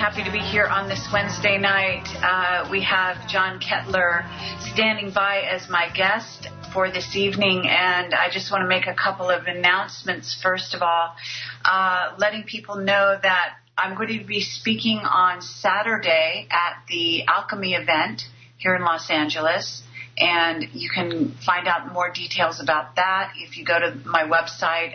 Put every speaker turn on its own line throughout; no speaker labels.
happy to be here on this Wednesday night. We have John Kettler standing by as my guest for this evening, and I just want to make a couple of announcements. First of all, letting people know that I'm going to be speaking on Saturday at the Alchemy event here in Los Angeles, and you can find out more details about that if you go to my website,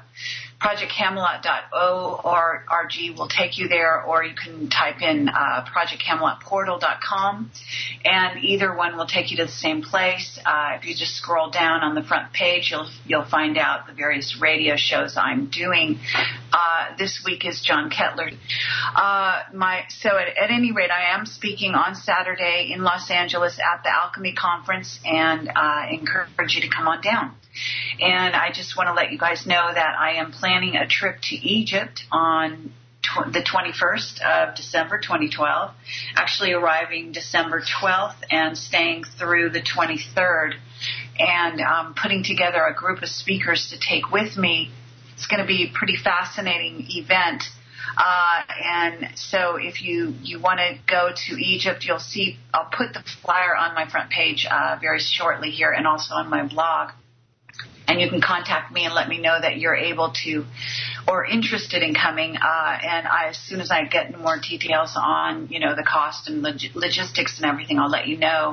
projectcamelot.org will take you there, or you can type in projectcamelotportal.com, and either one will take you to the same place. If you just scroll down on the front page, you'll find out the various radio shows I'm doing. This week is John Kettler. So at any rate, I am speaking on Saturday in Los Angeles at the Alchemy Conference, and encourage you to come on down. And I just want to let you guys know that I am planning a trip to Egypt on the 21st of December 2012, actually arriving December 12th and staying through the 23rd, and putting together a group of speakers to take with me. It's going to be a pretty fascinating event. And so if you want to go to Egypt, you'll see, I'll put the flyer on my front page very shortly here, and also on my blog. And you can contact me and let me know that you're able to or interested in coming. And as soon as I get more details on, the cost and logistics and everything, I'll let you know.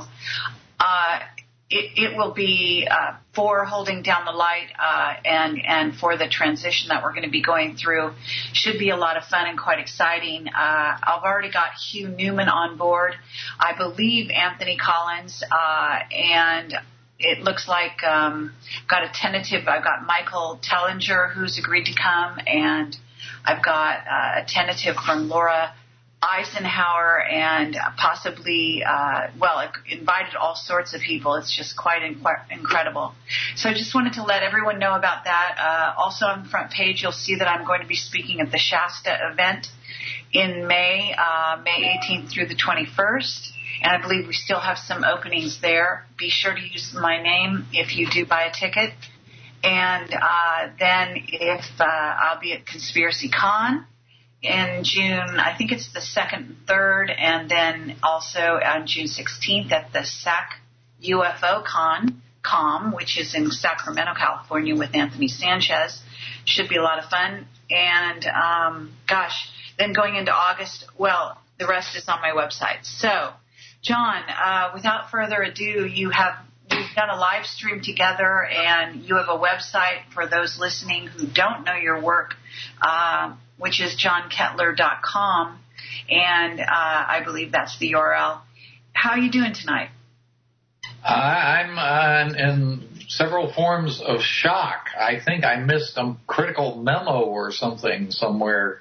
It will be for holding down the light and for the transition that we're going to be going through. Should be a lot of fun and quite exciting. I've already got Hugh Newman on board. I believe Anthony Collins, and it looks like got a tentative. I've got Michael Tellinger, who's agreed to come, and I've got a tentative from Laura Eisenhower, and possibly, invited all sorts of people. It's just quite incredible. So I just wanted to let everyone know about that. Also on the front page, you'll see that I'm going to be speaking at the Shasta event in May 18th through the 21st. And I believe we still have some openings there. Be sure to use my name if you do buy a ticket. And then if I'll be at Conspiracy Con in June, I think it's the 2nd and 3rd, and then also on June 16th at the SAC UFO Com, which is in Sacramento, California, with Anthony Sanchez. Should be a lot of fun. And, then going into August, the rest is on my website. So, John, without further ado, we've done a live stream together, and you have a website for those listening who don't know your work, which is johnkettler.com, and I believe that's the URL. How are you doing tonight?
I'm in several forms of shock. I think I missed a critical memo or something somewhere.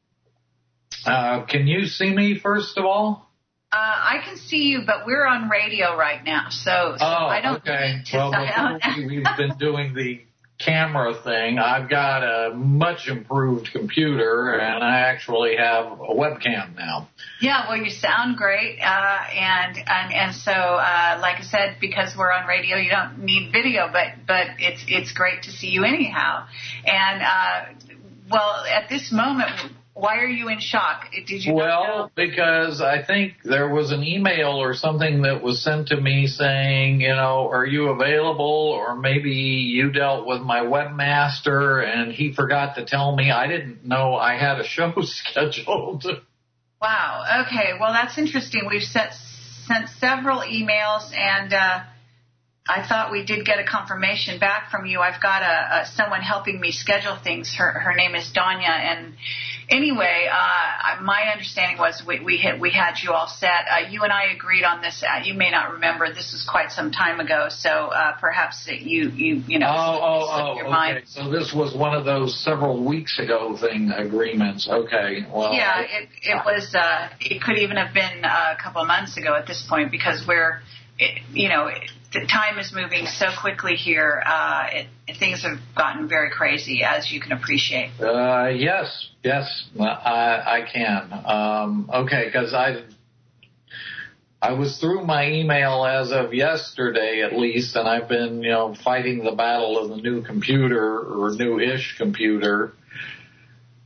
Can you see me, first of all?
I can see you, but we're on radio right now, so I don't.
Okay. Well, we've been doing the camera thing. I've got a much improved computer, and I actually have a webcam now.
Yeah, well, you sound great, and so like I said, because we're on radio, you don't need video, but it's great to see you anyhow. And at this moment, why are you in shock? Did you know?
Because I think there was an email or something that was sent to me saying, are you available? Or maybe you dealt with my webmaster and he forgot to tell me. I didn't know I had a show scheduled.
Wow. Okay. Well, that's interesting. We've sent several emails, and I thought we did get a confirmation back from you. I've got someone helping me schedule things. Her name is Danya, and anyway, my understanding was we had you all set. You and I agreed on this. You may not remember. This was quite some time ago, so perhaps slipped your mind.
Okay. So this was one of those several weeks ago agreements. Okay. Well.
Yeah, it was. It could even have been a couple of months ago at this point, because the time is moving so quickly here. Things have gotten very crazy, as you can appreciate.
Yes, I can. Okay, because I was through my email as of yesterday, at least, and I've been, fighting the battle of the new computer, or new-ish computer.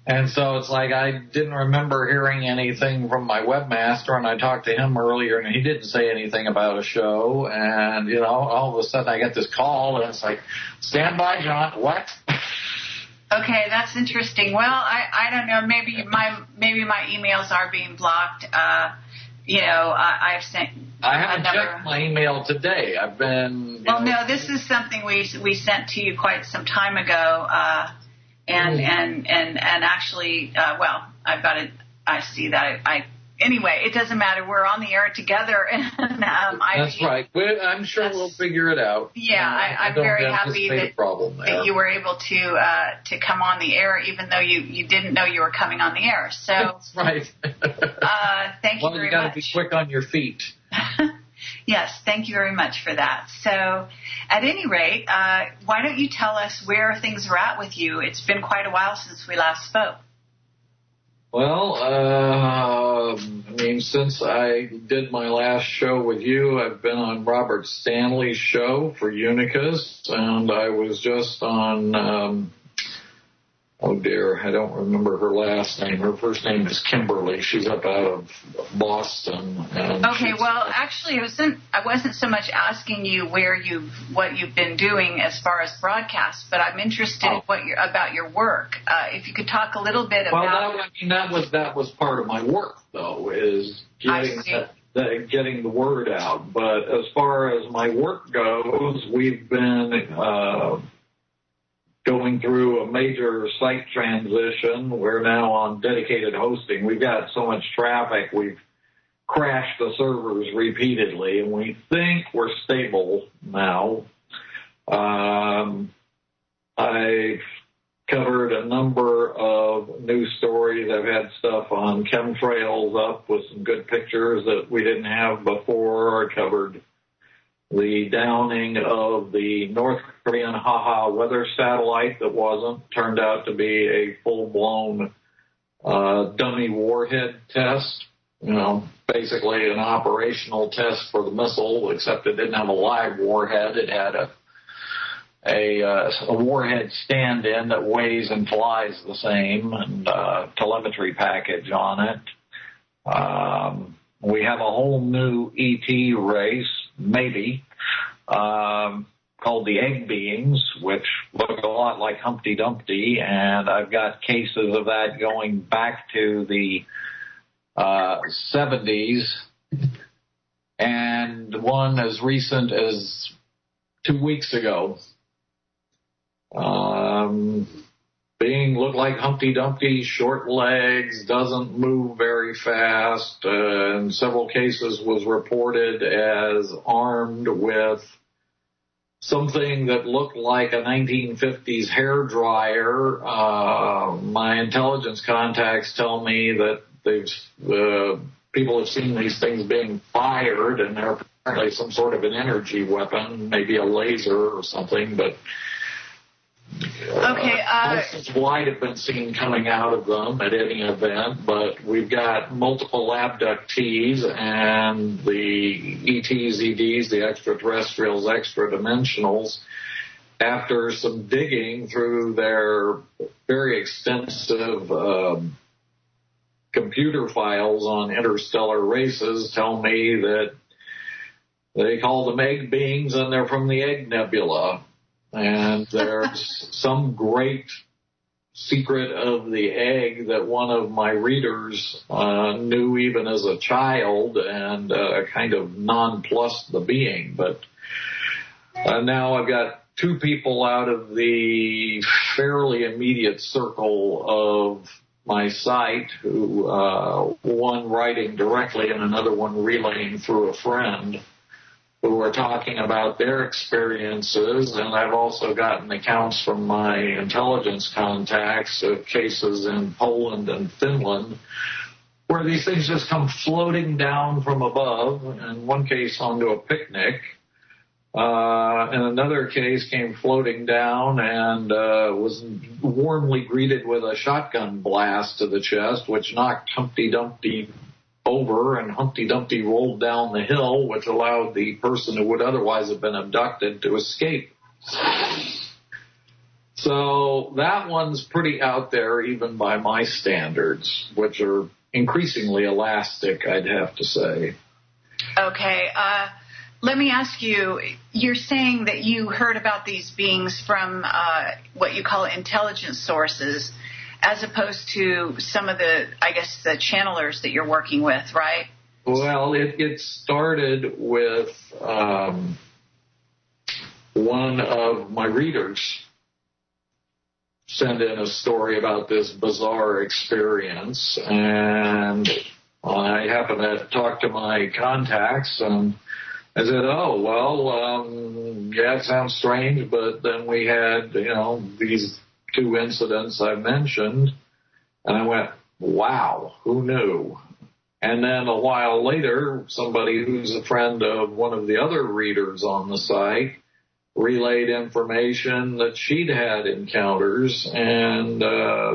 And so it's like I didn't remember hearing anything from my webmaster, and I talked to him earlier, and he didn't say anything about a show. And, you know, all of a sudden I get this call, and it's like, stand by, John. What?
Okay, that's interesting. Well, I don't know. Maybe my emails are being blocked. You know, I've sent.
I haven't checked my email today. I've been.
Well, no, this is something we sent to you quite some time ago. And actually, well, I've got it. I see that. Anyway, it doesn't matter. We're on the air together, and
that's right. I'm sure we'll figure it out.
Yeah, I'm very happy that you were able to come on the air, even though you didn't know you were coming on the air. So
that's right.
Thank you very much.
Well, you got to be quick on your feet.
Yes, thank you very much for that. So, at any rate, why don't you tell us where things are at with you? It's been quite a while since we last spoke.
Well, I mean, since I did my last show with you, I've been on Robert Stanley's show for Unicus, and I was just on, oh dear, I don't remember her last name. Her first name is Kimberly. She's up out of Boston.
Okay, well, actually, I wasn't so much asking you what you've been doing as far as broadcasts, but I'm interested about your work. If you could talk a little bit about.
Well, that was part of my work, though, is getting the word out. But as far as my work goes, we've been going through a major site transition. We're now on dedicated hosting. We've got so much traffic, we've crashed the servers repeatedly, and we think we're stable now. I've covered a number of news stories. I've had stuff on chemtrails up with some good pictures that we didn't have before. I covered the downing of the North Korean Haha weather satellite that turned out to be a full-blown dummy warhead test. You know, basically an operational test for the missile, except it didn't have a live warhead. It had a warhead stand-in that weighs and flies the same, and telemetry package on it. We have a whole new ET race, maybe, called the Egg Beings, which look a lot like Humpty Dumpty, and I've got cases of that going back to the 70s, and one as recent as 2 weeks ago. Being looked like Humpty Dumpty, short legs, doesn't move very fast, in several cases was reported as armed with something that looked like a 1950s hair dryer. My intelligence contacts tell me that people have seen these things being fired, and they're apparently some sort of an energy weapon, maybe a laser or something, but most light have been seen coming out of them at any event, but we've got multiple abductees, and the ETs, EDs, the extraterrestrials, extra-dimensionals, after some digging through their very extensive computer files on interstellar races, tell me that they call them egg beings, and they're from the Egg Nebula. And there's some great secret of the egg that one of my readers knew even as a child, and kind of nonplussed the being. But now I've got two people out of the fairly immediate circle of my site, who one writing directly and another one relaying through a friend, who are talking about their experiences, and I've also gotten accounts from my intelligence contacts of cases in Poland and Finland where these things just come floating down from above, in one case onto a picnic. In another case came floating down and was warmly greeted with a shotgun blast to the chest, which knocked Humpty Dumpty over, and Humpty Dumpty rolled down the hill, which allowed the person who would otherwise have been abducted to escape. So that one's pretty out there even by my standards, which are increasingly elastic, I'd have to say.
Okay. Let me ask you, you're saying that you heard about these beings from what you call intelligence sources as opposed to some of the, I guess, the channelers that you're working with, right?
Well, it started with one of my readers sent in a story about this bizarre experience, and I happened to talk to my contacts, and I said, oh, well, yeah, it sounds strange, but then we had, these two incidents I mentioned, and I went, wow, who knew? And then a while later, somebody who's a friend of one of the other readers on the site relayed information that she'd had encounters, and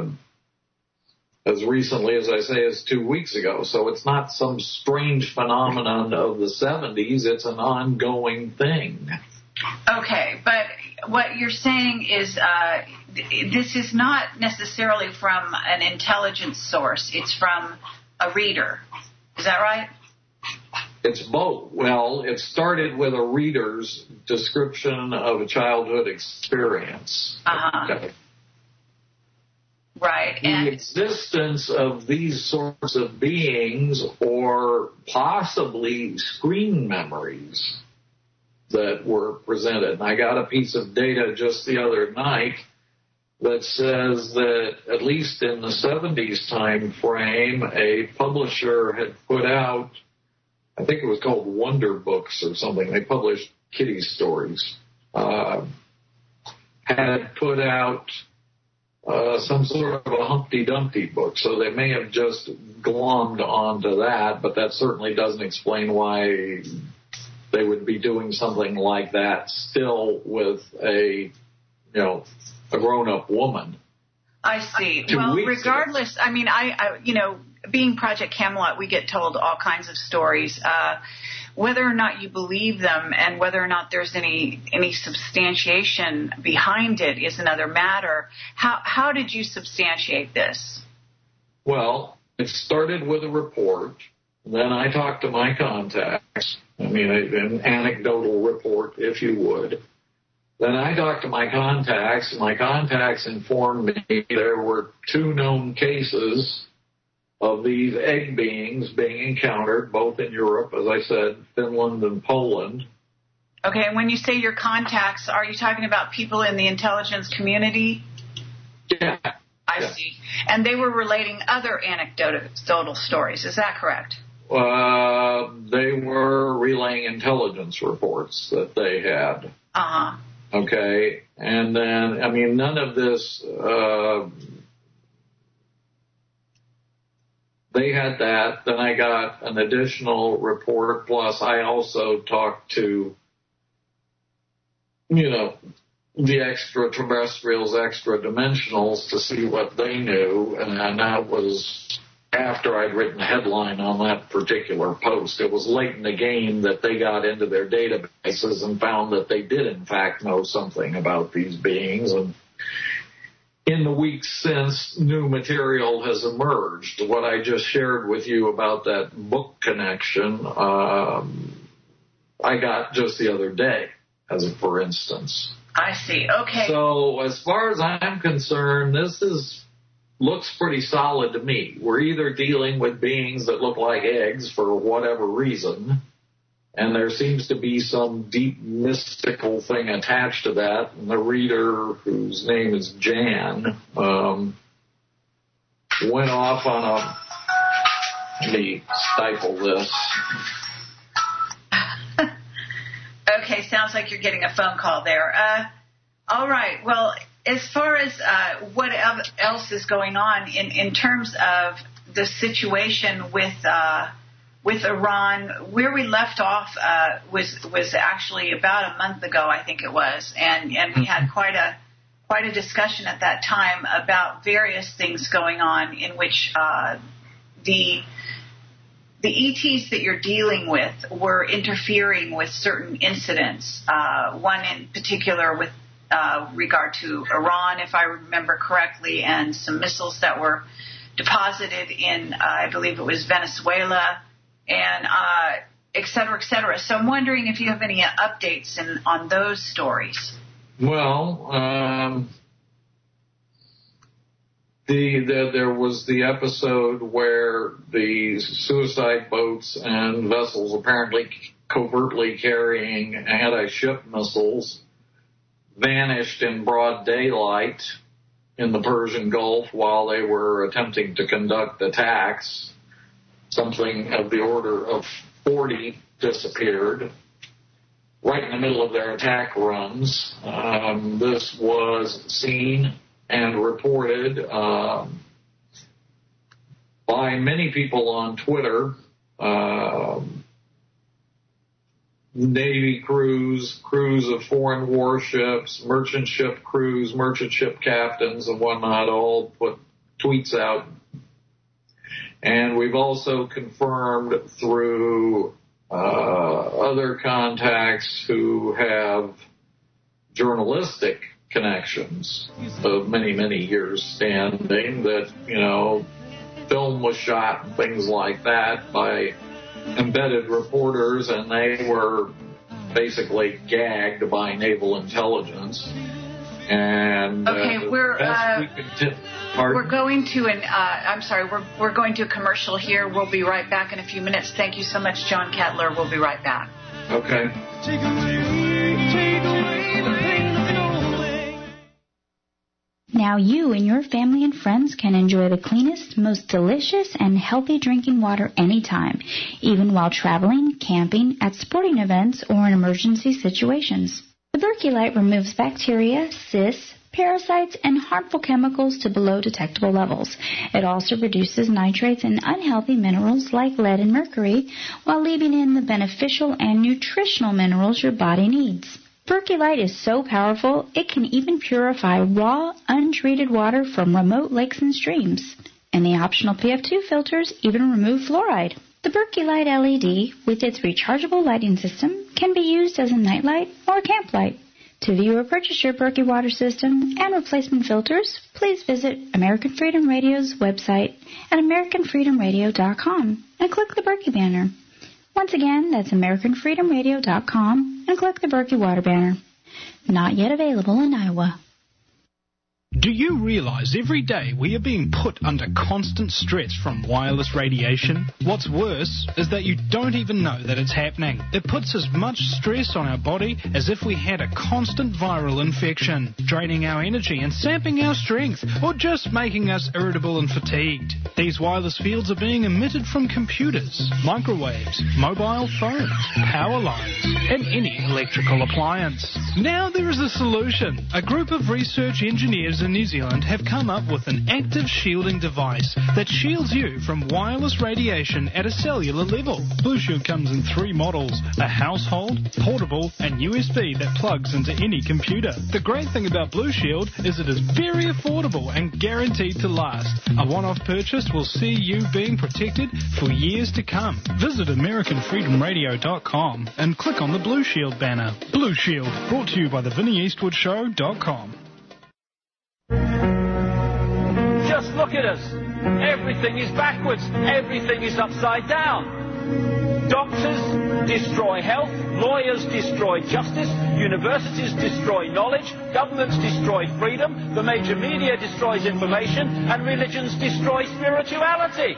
as recently as I say as 2 weeks ago. So it's not some strange phenomenon of the 70s. It's an ongoing thing.
Okay, but what you're saying is this is not necessarily from an intelligence source. It's from a reader. Is that right?
It's both. Well, it started with a reader's description of a childhood experience.
Uh-huh.
Okay.
Right.
The existence of these sorts of beings or possibly screen memories that were presented. And I got a piece of data just the other night that says that at least in the 70s time frame, a publisher had put out, I think it was called Wonder Books or something. They published kiddie stories. Had put out some sort of a Humpty Dumpty book. So they may have just glommed onto that, but that certainly doesn't explain why they would be doing something like that still with a grown-up woman.
I see. Well, regardless, I mean, I being Project Camelot, we get told all kinds of stories. Whether or not you believe them and whether or not there's any substantiation behind it is another matter. How did you substantiate this?
Well, it started with a report. Then I talked to my contacts. I mean, an anecdotal report, if you would. Then I talked to my contacts. My contacts informed me there were 2 known cases of these egg beings being encountered, both in Europe, as I said, Finland and Poland.
Okay, and when you say your contacts, are you talking about people in the intelligence community?
Yeah.
I see. And they were relating other anecdotal stories, is that correct?
They were relaying intelligence reports that they had.
Uh-huh.
Okay, and then, I mean, none of this, they had that. Then I got an additional report, plus I also talked to, the extraterrestrials, extra-dimensionals to see what they knew, and that was after I'd written a headline on that particular post. It was late in the game that they got into their databases and found that they did, in fact, know something about these beings. And in the weeks since, new material has emerged. What I just shared with you about that book connection, I got just the other day, as a for instance.
I see. Okay.
So as far as I'm concerned, this looks pretty solid to me. We're either dealing with beings that look like eggs for whatever reason, and there seems to be some deep mystical thing attached to that. And the reader, whose name is Jan, went off on a... Let me stifle this.
Okay, sounds like you're getting a phone call there. All right, well, as far as what else is going on in terms of the situation with Iran, where we left off was actually about a month ago, I think it was, and we had quite a discussion at that time about various things going on in which the ETs that you're dealing with were interfering with certain incidents. One in particular with regard to Iran, if I remember correctly, and some missiles that were deposited in, I believe it was Venezuela, and et cetera, et cetera. So I'm wondering if you have any updates on those stories.
Well, there was the episode where the suicide boats and vessels apparently covertly carrying anti-ship missiles vanished in broad daylight in the Persian Gulf while they were attempting to conduct attacks. Something of the order of 40 disappeared right in the middle of their attack runs. This was seen and reported by many people on Twitter. Navy crews of foreign warships, merchant ship crews, merchant ship captains and whatnot all put tweets out. And we've also confirmed through other contacts who have journalistic connections of many, many years standing that, film was shot and things like that by embedded reporters, and they were basically gagged by naval intelligence. And
we're going to we're going to a commercial here. We'll be right back in a few minutes. Thank you so much, John Kettler. We'll be right back.
Okay.
Now you and your family and friends can enjoy the cleanest, most delicious, and healthy drinking water anytime, even while traveling, camping, at sporting events, or in emergency situations. The Berkey Light removes bacteria, cysts, parasites, and harmful chemicals to below detectable levels. It also reduces nitrates and unhealthy minerals like lead and mercury, while leaving in the beneficial and nutritional minerals your body needs. Berkey Light is so powerful, it can even purify raw, untreated water from remote lakes and streams. And the optional PF2 filters even remove fluoride. The Berkey Light LED, with its rechargeable lighting system, can be used as a nightlight or camp light. To view or purchase your Berkey water system and replacement filters, please visit American Freedom Radio's website at AmericanFreedomRadio.com and click the Berkey banner. Once again, that's AmericanFreedomRadio.com and click the Berkey water banner. Not yet available in Iowa.
Do you realize every day we are being put under constant stress from wireless radiation? What's worse is that you don't even know that it's happening. It puts as much stress on our body as if we had a constant viral infection, draining our energy and sapping our strength, or just making us irritable and fatigued. These wireless fields are being emitted from computers, microwaves, mobile phones, power lines, and any electrical appliance. Now there is a solution. A group of research engineers in New Zealand have come up with an active shielding device that shields you from wireless radiation at a cellular level. Blue Shield comes in 3 models, a household, portable, and USB that plugs into any computer. The great thing about Blue Shield is it is very affordable and guaranteed to last. A one-off purchase will see you being protected for years to come. Visit AmericanFreedomRadio.com and click on the Blue Shield banner. Blue Shield, brought to you by the VinnieEastwoodShow.com.
Just look at us. Everything is backwards. Everything is upside down. Doctors destroy health. Lawyers destroy justice. Universities destroy knowledge. Governments destroy freedom. The major media destroys information. And religions destroy spirituality.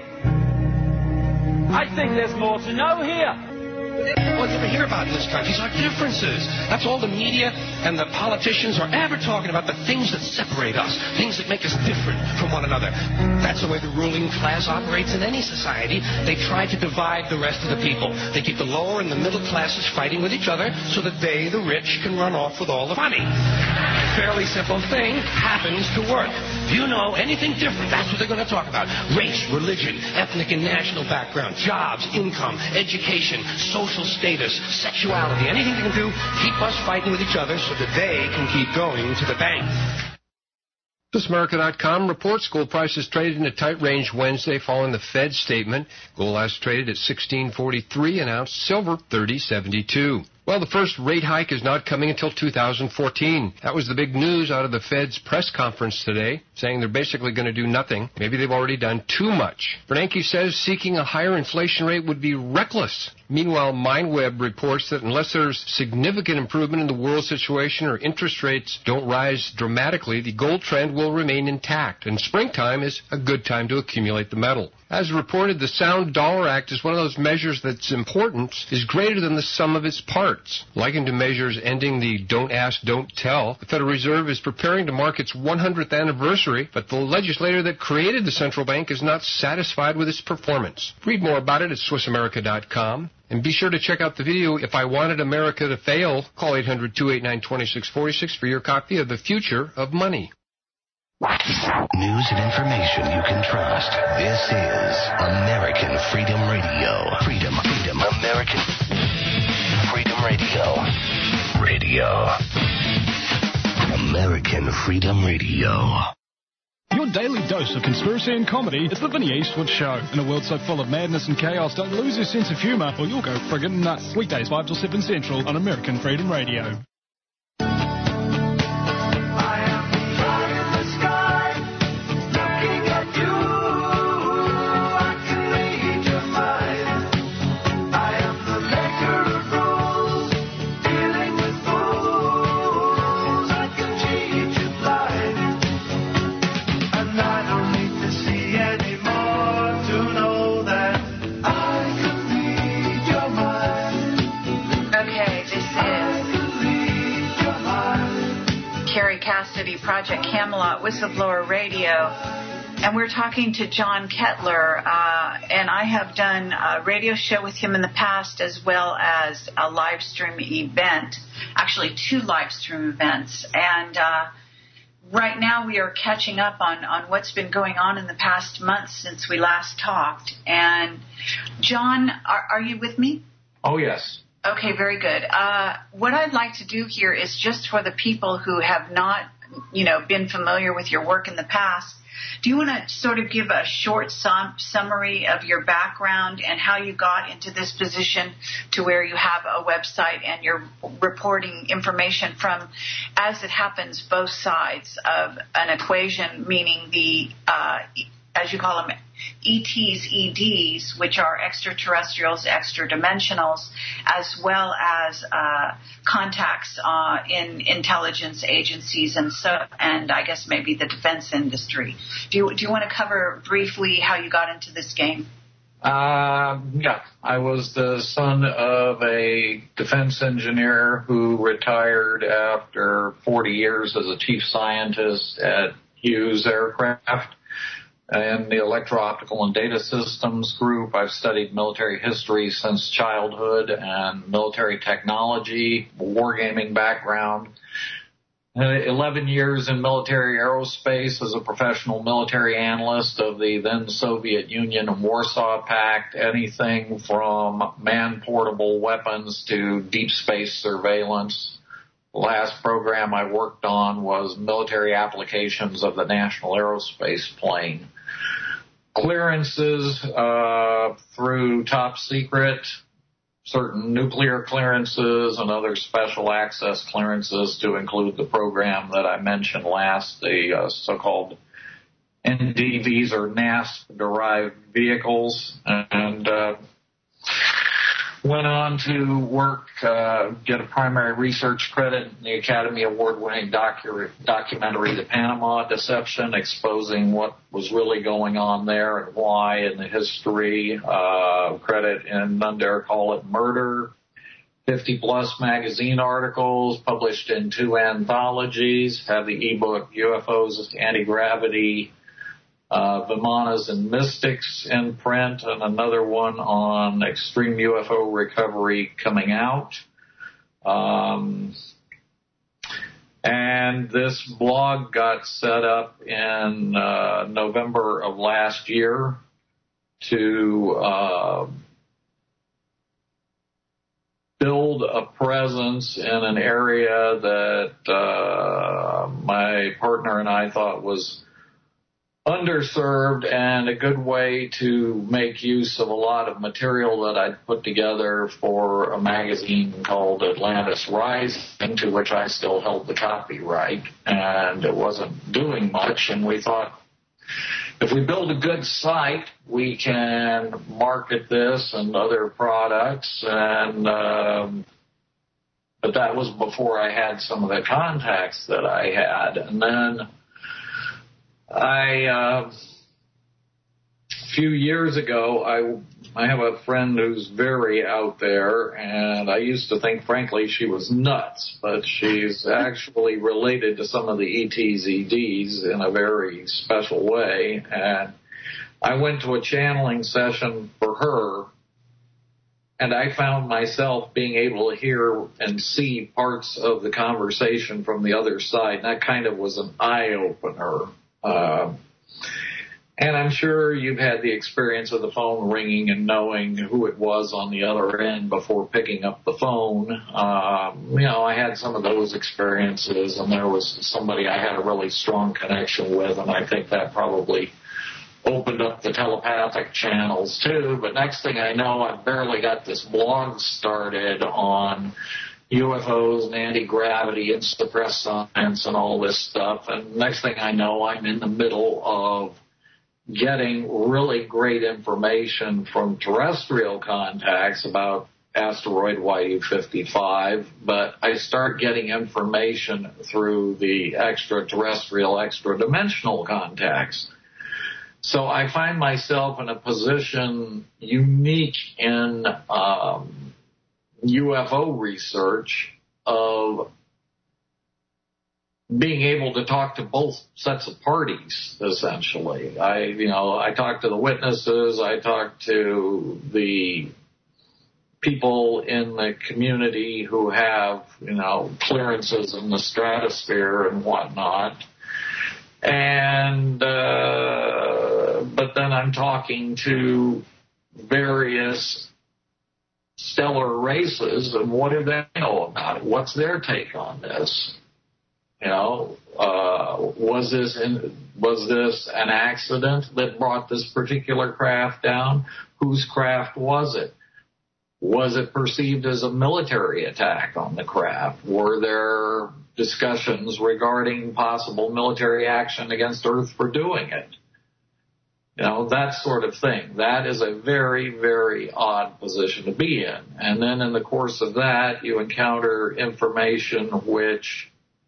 I think there's more to know here.
What you ever hear about in this country is our differences. That's all the media and the politicians are ever talking about, the things that separate us, things that make us different from one another. That's the way the ruling class operates in any society. They try to divide the rest of the people. They keep the lower and the middle classes fighting with each other so that they, the rich, can run off with all the money. Fairly simple thing happens to work. If you know anything different, that's what they're going to talk about. Race, religion, ethnic and national background, jobs, income, education, social status, sexuality, anything they can do, keep us fighting with each other so that they can keep going to the bank.
ThisAmerica.com reports gold prices traded in a tight range Wednesday following the Fed statement. Gold last traded at $16.43 an ounce, silver $30.72. Well, the first rate hike is not coming until 2014. That was the big news out of the Fed's press conference today, saying they're basically going to do nothing. Maybe they've already done too much. Bernanke says seeking a higher inflation rate would be reckless. Meanwhile, MindWeb reports that unless there's significant improvement in the world situation or interest rates don't rise dramatically, the gold trend will remain intact, and springtime is a good time to accumulate the metal. As reported, the Sound Dollar Act is one of those measures that's importance is greater than the sum of its parts. Likened to measures ending the don't ask, don't tell, the Federal Reserve is preparing to mark its 100th anniversary, but the legislator that created the central bank is not satisfied with its performance. Read more about it at SwissAmerica.com. And be sure to check out the video, If I Wanted America to Fail. Call 800-289-2646 for your copy of The Future of Money.
News and information you can trust. This is American Freedom Radio. Freedom, American Freedom Radio. American Freedom Radio.
Your daily dose of conspiracy and comedy is the Vinny Eastwood Show. In a world so full of madness and chaos, don't lose your sense of humour or you'll go friggin' nuts. Weekdays 5 till 7 Central on American Freedom Radio.
Project Camelot Whistleblower Radio, and we're talking to John Kettler, and I have done a radio show with him in the past as well as a live stream event, actually 2 live stream events, and right now we are catching up on what's been going on in the past month since we last talked. And John, are you with me?
Oh, yes.
Okay, very good. What I'd like to do here is just for the people who have not been familiar with your work in the past, do you want to sort of give a short summary of your background and how you got into this position to where you have a website and you're reporting information from, as it happens, both sides of an equation, meaning the, as you call them, ETs, EDs, which are extraterrestrials, extra-dimensionals, as well as contacts in intelligence agencies and I guess maybe the defense industry. Do you want to cover briefly how you got into this game?
Yeah. I was the son of a defense engineer who retired after 40 years as a chief scientist at Hughes Aircraft. In the Electro-Optical and Data Systems group, I've studied military history since childhood and military technology, wargaming background. 11 years in military aerospace as a professional military analyst of the then Soviet Union and Warsaw Pact, anything from man-portable weapons to deep space surveillance. The last program I worked on was military applications of the National Aerospace Plane. Clearances through top secret, certain nuclear clearances and other special access clearances to include the program that I mentioned last, the so-called NDVs or NASP-derived vehicles, and went on to work, get a primary research credit in the Academy Award-winning documentary The Panama Deception, exposing what was really going on there and why in the history, credit in None Dare Call It Murder, 50-plus magazine articles published in 2 anthologies, have the ebook UFOs Anti-Gravity, Vimanas and Mystics in print, and another one on extreme UFO recovery coming out. And this blog got set up in November of last year to build a presence in an area that my partner and I thought was underserved and a good way to make use of a lot of material that I'd put together for a magazine called Atlantis Rising, to which I still held the copyright, and it wasn't doing much, and we thought, if we build a good site, we can market this and other products, and but that was before I had some of the contacts that I had. And then a few years ago, I have a friend who's very out there, and I used to think, frankly, she was nuts, but she's actually related to some of the ETZDs in a very special way. And I went to a channeling session for her, and I found myself being able to hear and see parts of the conversation from the other side. And that kind of was an eye-opener. And I'm sure you've had the experience of the phone ringing and knowing who it was on the other end before picking up the phone. I had some of those experiences, and there was somebody I had a really strong connection with, and I think that probably opened up the telepathic channels too. But next thing I know, I've barely got this blog started on UFOs and anti-gravity and suppressed science and all this stuff. And next thing I know, I'm in the middle of getting really great information from terrestrial contacts about asteroid YU-55, but I start getting information through the extraterrestrial, extra-dimensional contacts. So I find myself in a position unique in UFO research of being able to talk to both sets of parties, essentially. I talk to the witnesses, I talk to the people in the community who have, clearances in the stratosphere and whatnot. And, but then I'm talking to various stellar races, and what do they know about it? What's their take on this? Was this an accident that brought this particular craft down? Whose craft was it? Was it perceived as a military attack on the craft? Were there discussions regarding possible military action against Earth for doing it? That sort of thing. That is a very, very odd position to be in. And then in the course of that, you encounter information which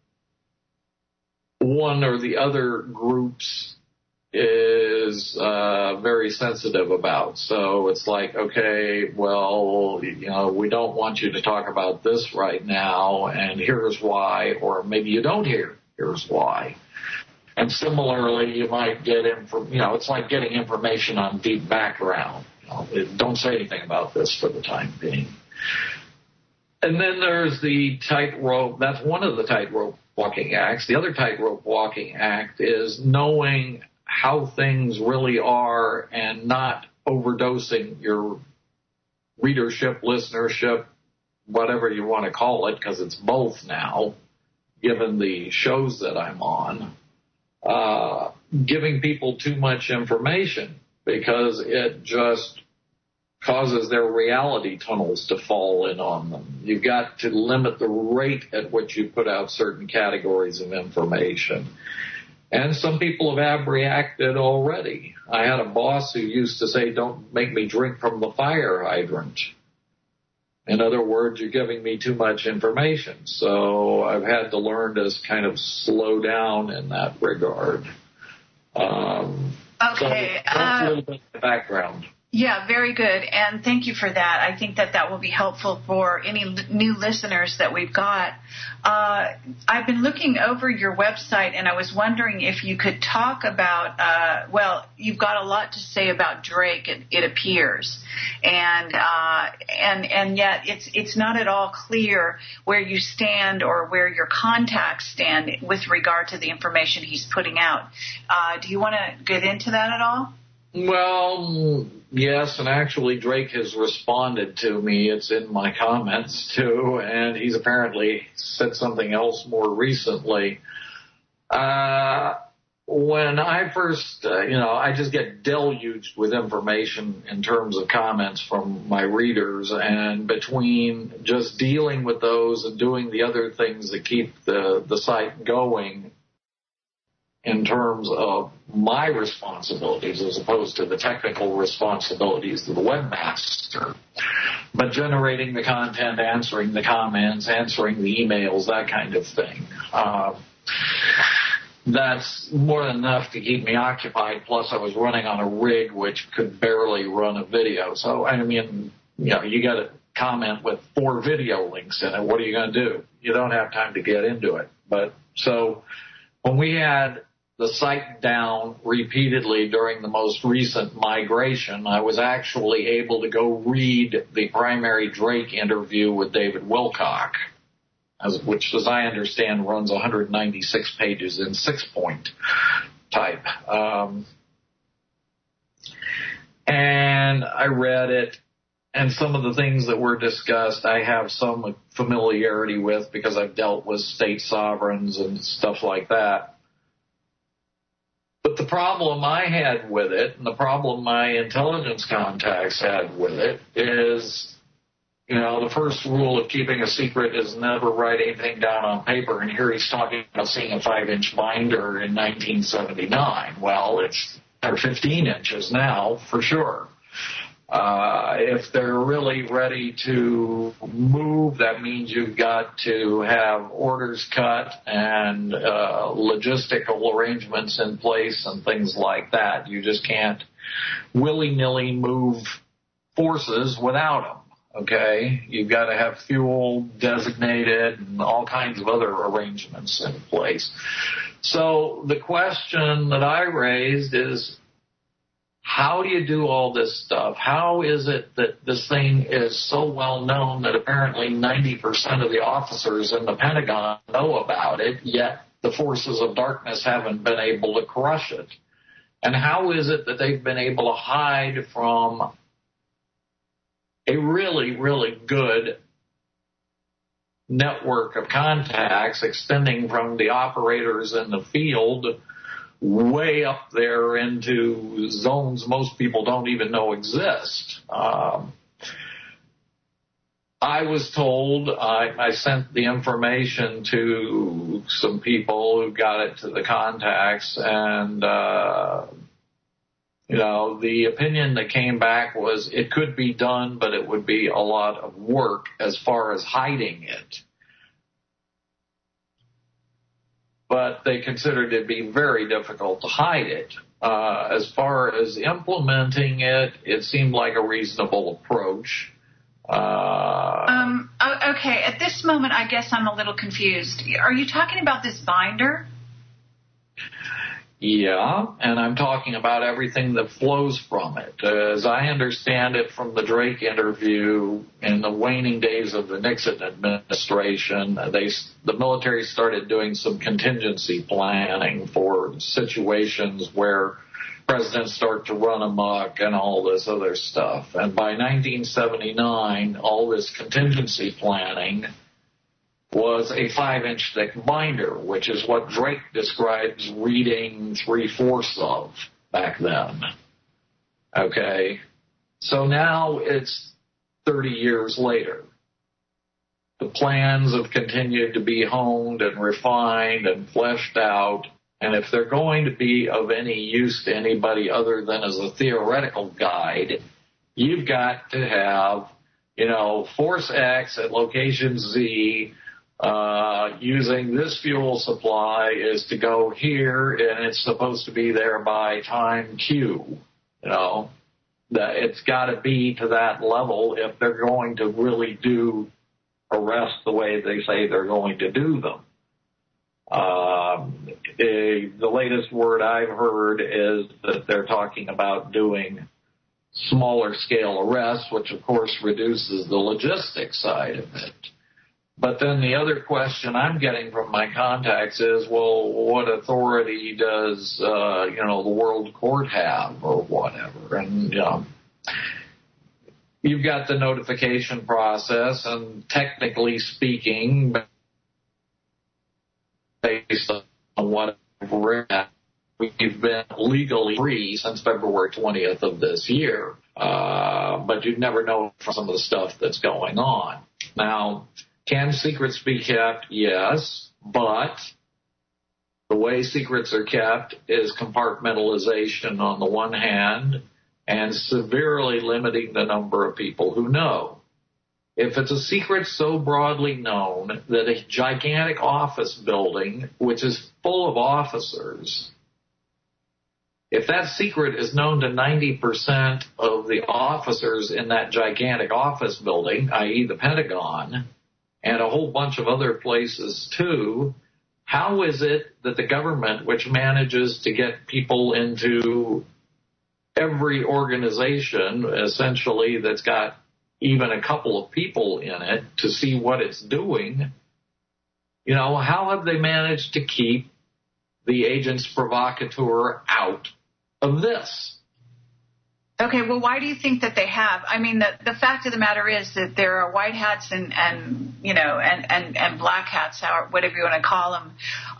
one or the other groups is very sensitive about. So it's like, okay, well, we don't want you to talk about this right now, and here's why, or maybe you don't here's why. And similarly, you might get it's like getting information on deep background. Don't say anything about this for the time being. And then there's the tightrope. That's one of the tightrope walking acts. The other tightrope walking act is knowing how things really are and not overdosing your readership, listenership, whatever you want to call it, because it's both now, given the shows that I'm on, giving people too much information, because it just causes their reality tunnels to fall in on them. You've got to limit the rate at which you put out certain categories of information. And some people have abreacted already. I had a boss who used to say, don't make me drink from the fire hydrant. In other words, you're giving me too much information. So I've had to learn to kind of slow down in that regard.
Okay.
So that's a little bit of the background.
Yeah, very good. And thank you for that. I think that will be helpful for any new listeners that we've got. I've been looking over your website, and I was wondering if you could talk about, you've got a lot to say about Drake, it appears. And yet it's not at all clear where you stand or where your contacts stand with regard to the information he's putting out. Do you want to get into that at all?
Well, yes, and actually Drake has responded to me. It's in my comments, too, and he's apparently said something else more recently. when I first, I just get deluged with information in terms of comments from my readers, and between just dealing with those and doing the other things that keep the site going in terms of my responsibilities as opposed to the technical responsibilities of the webmaster, but generating the content, answering the comments, answering the emails, that kind of thing. That's more than enough to keep me occupied, plus I was running on a rig which could barely run a video. So, you got a comment with 4 video links in it. What are you going to do? You don't have time to get into it. But so when we had the site down repeatedly during the most recent migration, I was actually able to go read the primary Drake interview with David Wilcock, which, as I understand, runs 196 pages in 6-point type. And I read it, and some of the things that were discussed I have some familiarity with because I've dealt with state sovereigns and stuff like that. But the problem I had with it, and the problem my intelligence contacts had with it, is the first rule of keeping a secret is never write anything down on paper. And here he's talking about seeing a 5-inch binder in 1979. Well, it's 15 inches now, for sure. If they're really ready to move, that means you've got to have orders cut and logistical arrangements in place and things like that. You just can't willy-nilly move forces without them. Okay, you've got to have fuel designated and all kinds of other arrangements in place. So the question that I raised is, how do you do all this stuff? How is it that this thing is so well known that apparently 90% of the officers in the Pentagon know about it, yet the forces of darkness haven't been able to crush it? And how is it that they've been able to hide from a really, really good network of contacts extending from the operators in the field way up there into zones most people don't even know exist? I was told, I sent the information to some people who got it to the contacts, and the opinion that came back was it could be done, but it would be a lot of work as far as hiding it. But they considered it to be very difficult to hide it. As far as implementing it, it seemed like a reasonable approach.
Okay, at this moment, I guess I'm a little confused. Are you talking about this binder?
Yeah, and I'm talking about everything that flows from it. As I understand it from the Drake interview, in the waning days of the Nixon administration, the military started doing some contingency planning for situations where presidents start to run amok and all this other stuff. And by 1979, all this contingency planning was a 5-inch thick binder, which is what Drake describes reading 3/4 of back then. Okay? So now it's 30 years later. The plans have continued to be honed and refined and fleshed out, and if they're going to be of any use to anybody other than as a theoretical guide, you've got to have, Force X at location Z, using this fuel supply is to go here, and it's supposed to be there by time Q. That it's got to be to that level if they're going to really do arrests the way they say they're going to do them. The latest word I've heard is that they're talking about doing smaller scale arrests, which of course reduces the logistics side of it. But then the other question I'm getting from my contacts is, well, what authority does, the World Court have or whatever? And, you've got the notification process, and technically speaking, based on what I've read, we've been legally free since February 20th of this year. But you'd never know from some of the stuff that's going on. Now, can secrets be kept? Yes, but the way secrets are kept is compartmentalization on the one hand and severely limiting the number of people who know. If it's a secret so broadly known that a gigantic office building, which is full of officers, if that secret is known to 90% of the officers in that gigantic office building, i.e. the Pentagon, and a whole bunch of other places too, how is it that the government, which manages to get people into every organization, essentially, that's got even a couple of people in it to see what it's doing, how have they managed to keep the agents provocateur out of this?
Okay, well, why do you think that they have? I mean, the fact of the matter is that there are white hats and black hats, whatever you want to call them,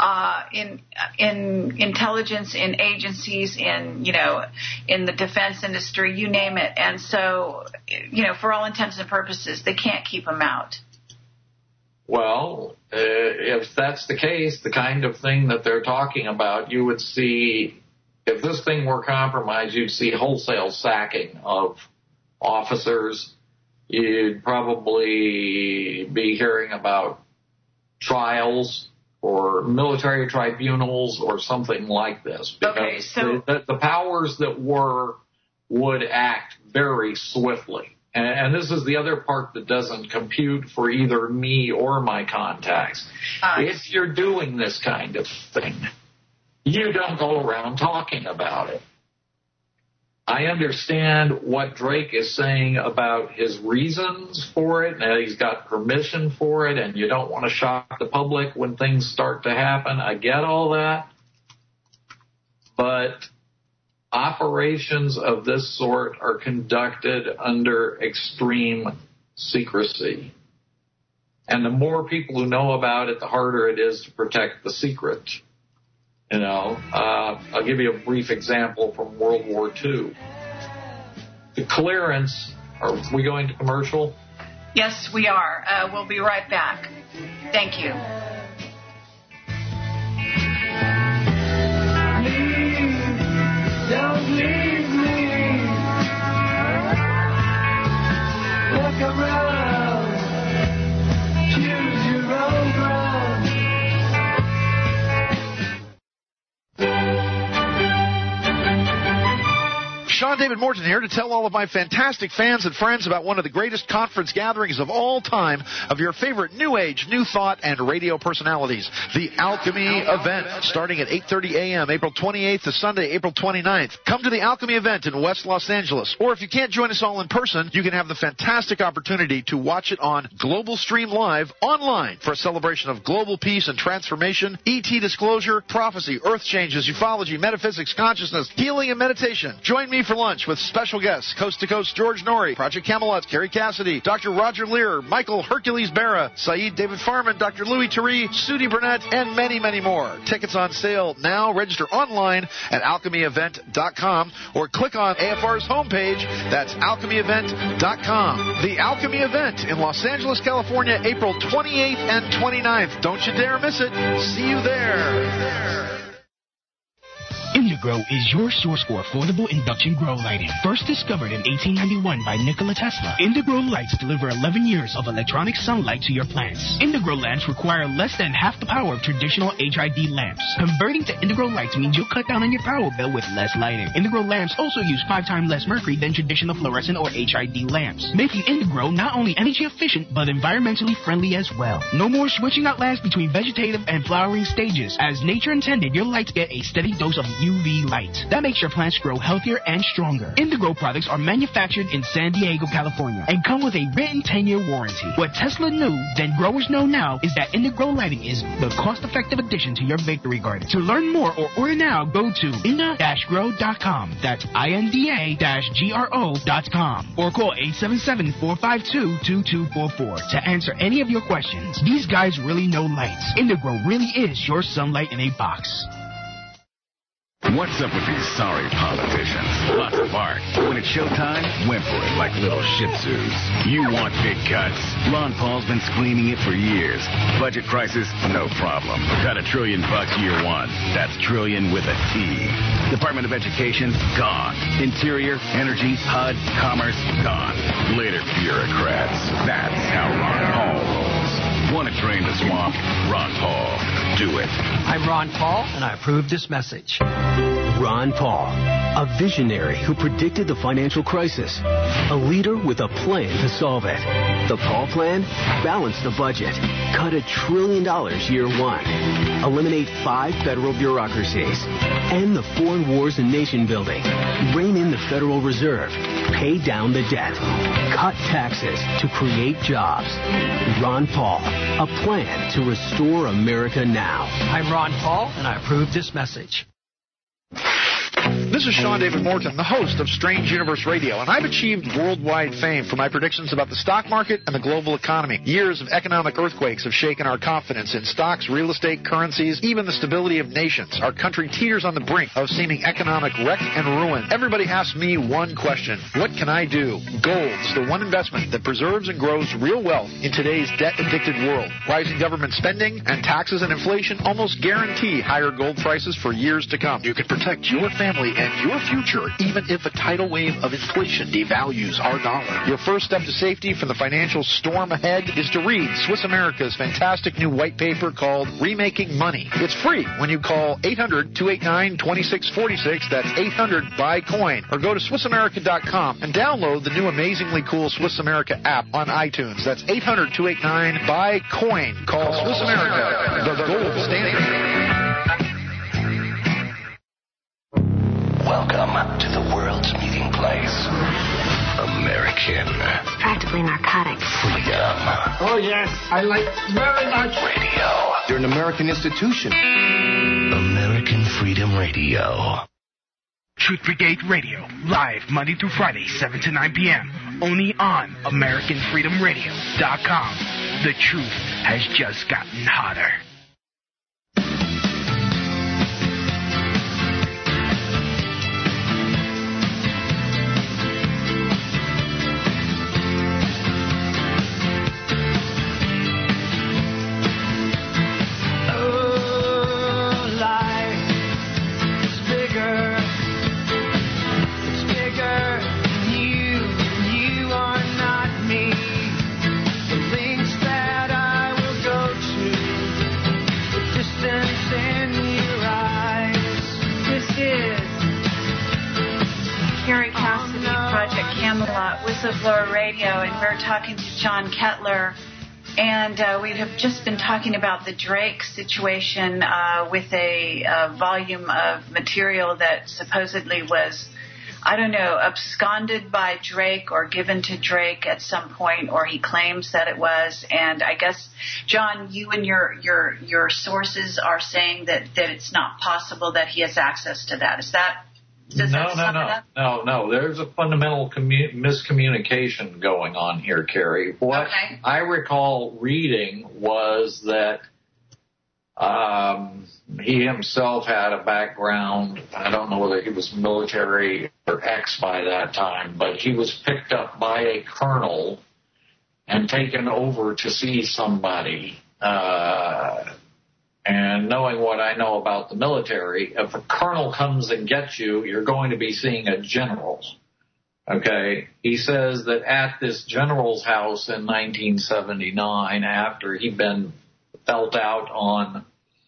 in intelligence, in agencies, in the defense industry, you name it. And so, for all intents and purposes, they can't keep them out.
Well, if that's the case, the kind of thing that they're talking about, you would see. If this thing were compromised, you'd see wholesale sacking of officers. You'd probably be hearing about trials or military tribunals or something like this. Because
okay, so
the powers that would act very swiftly. And this is the other part that doesn't compute for either me or my contacts. If you're doing this kind of thing, you don't go around talking about it. I understand what Drake is saying about his reasons for it, and he's got permission for it, and you don't want to shock the public when things start to happen. I get all that. But operations of this sort are conducted under extreme secrecy. And the more people who know about it, the harder it is to protect the secret. I'll give you a brief example from World War II. The clearance, are we going to commercial?
Yes, we are. We'll be right back. Thank you.
Please, don't leave me. Look around. Choose your own ground.
Sean David Morton here to tell all of my fantastic fans and friends about one of the greatest conference gatherings of all time of your favorite New Age, New Thought, and radio personalities. The Alchemy Event, starting at 8:30 a.m., April 28th to Sunday, April 29th. Come to the Alchemy Event in West Los Angeles. Or if you can't join us all in person, you can have the fantastic opportunity to watch it on Global Stream Live online for a celebration of global peace and transformation, ET disclosure, prophecy, earth changes, ufology, metaphysics, consciousness, healing, and meditation. Join me for lunch with special guests, Coast to Coast George Norrie, Project Camelot, Kerry Cassidy, Dr. Roger Lear, Michael Hercules Barra, Saeed David Farman, Dr. Louis Turi, Sudi Burnett, and many, many more. Tickets on sale now. Register online at alchemyevent.com or click on AFR's homepage. That's alchemyevent.com. The Alchemy Event in Los Angeles, California, April 28th and 29th. Don't you dare miss it. See you there.
Indigrow is your source for affordable induction grow lighting. First discovered in 1891 by Nikola Tesla, Indigrow lights deliver 11 years of electronic sunlight to your plants. Indigrow lamps require less than half the power of traditional HID lamps. Converting to Indigrow lights means you'll cut down on your power bill with less lighting. Indigrow lamps also use 5 times less mercury than traditional fluorescent or HID lamps, making Indigrow not only energy efficient but environmentally friendly as well. No more switching out lamps between vegetative and flowering stages. As nature intended, your lights get a steady dose of UV light. That makes your plants grow healthier and stronger. Indigrow products are manufactured in San Diego, California, and come with a written 10-year warranty. What Tesla knew, then growers know now, is that Indigrow lighting is the cost-effective addition to your victory garden. To learn more or order now, go to inda-grow.com. That's INDA-GRO.com. Or call 877-452-2244 to answer any of your questions. These guys really know lights. Indigrow really is your sunlight in a box.
What's up with these sorry politicians? Lots of bark. When it's showtime, whimper it like little shih tzus. You want big cuts? Ron Paul's been screaming it for years. Budget crisis? No problem. Got $1 trillion year one. That's trillion with a T. Department of Education? Gone. Interior, Energy, HUD, Commerce? Gone. Later, bureaucrats. That's how Ron Paul rolls. Want to drain the swamp? Ron Paul. Do it.
I'm Ron Paul, and I approve this message.
Ron Paul, a visionary who predicted the financial crisis, a leader with a plan to solve it. The Paul plan? Balance the budget. Cut $1 trillion year one. Eliminate 5 federal bureaucracies. End the foreign wars and nation building. Rein in the Federal Reserve. Pay down the debt. Cut taxes to create jobs. Ron Paul, a plan to restore America now.
I'm Ron Paul, and I approve this message.
This is Sean David Morton, the host of Strange Universe Radio, and I've achieved worldwide fame for my predictions about the stock market and the global economy. Years of economic earthquakes have shaken our confidence in stocks, real estate, currencies, even the stability of nations. Our country teeters on the brink of seeming economic wreck and ruin. Everybody asks me one question: what can I do? Gold is the one investment that preserves and grows real wealth in today's debt-addicted world. Rising government spending and taxes and inflation almost guarantee higher gold prices for years to come. You can protect your family and your future, even if a tidal wave of inflation devalues our dollar. Your first step to safety from the financial storm ahead is to read Swiss America's fantastic new white paper called Remaking Money. It's free when you call 800-289-2646. That's 800-BUY-COIN. Or go to SwissAmerica.com and download the new amazingly cool Swiss America app on iTunes. That's 800-289-BUY-COIN. Call Swiss America, the gold standard.
Welcome to the world's meeting place. American.
It's practically narcotic.
Freedom.
Oh, yes. I like very much.
Radio.
You're an American institution.
American Freedom Radio.
Truth Brigade Radio, live Monday through Friday, 7 to 9 p.m. Only on AmericanFreedomRadio.com. The truth has just gotten hotter.
Camelot Whistleblower Radio, and we're talking to John Kettler, and we have just been talking about the Drake situation with a volume of material that supposedly was, I don't know, absconded by Drake or given to Drake at some point, or he claims that it was. And I guess, John, you and your sources are saying that it's not possible that he has access to that. Is that?
No. There's a fundamental miscommunication going on here, Carrie. What I recall reading was that he himself had a background. I don't know whether he was military or ex by that time, but he was picked up by a colonel and taken over to see somebody. And knowing what I know about the military, if a colonel comes and gets you, you're going to be seeing a general. Okay? He says that at this general's house in 1979, after he'd been felt out on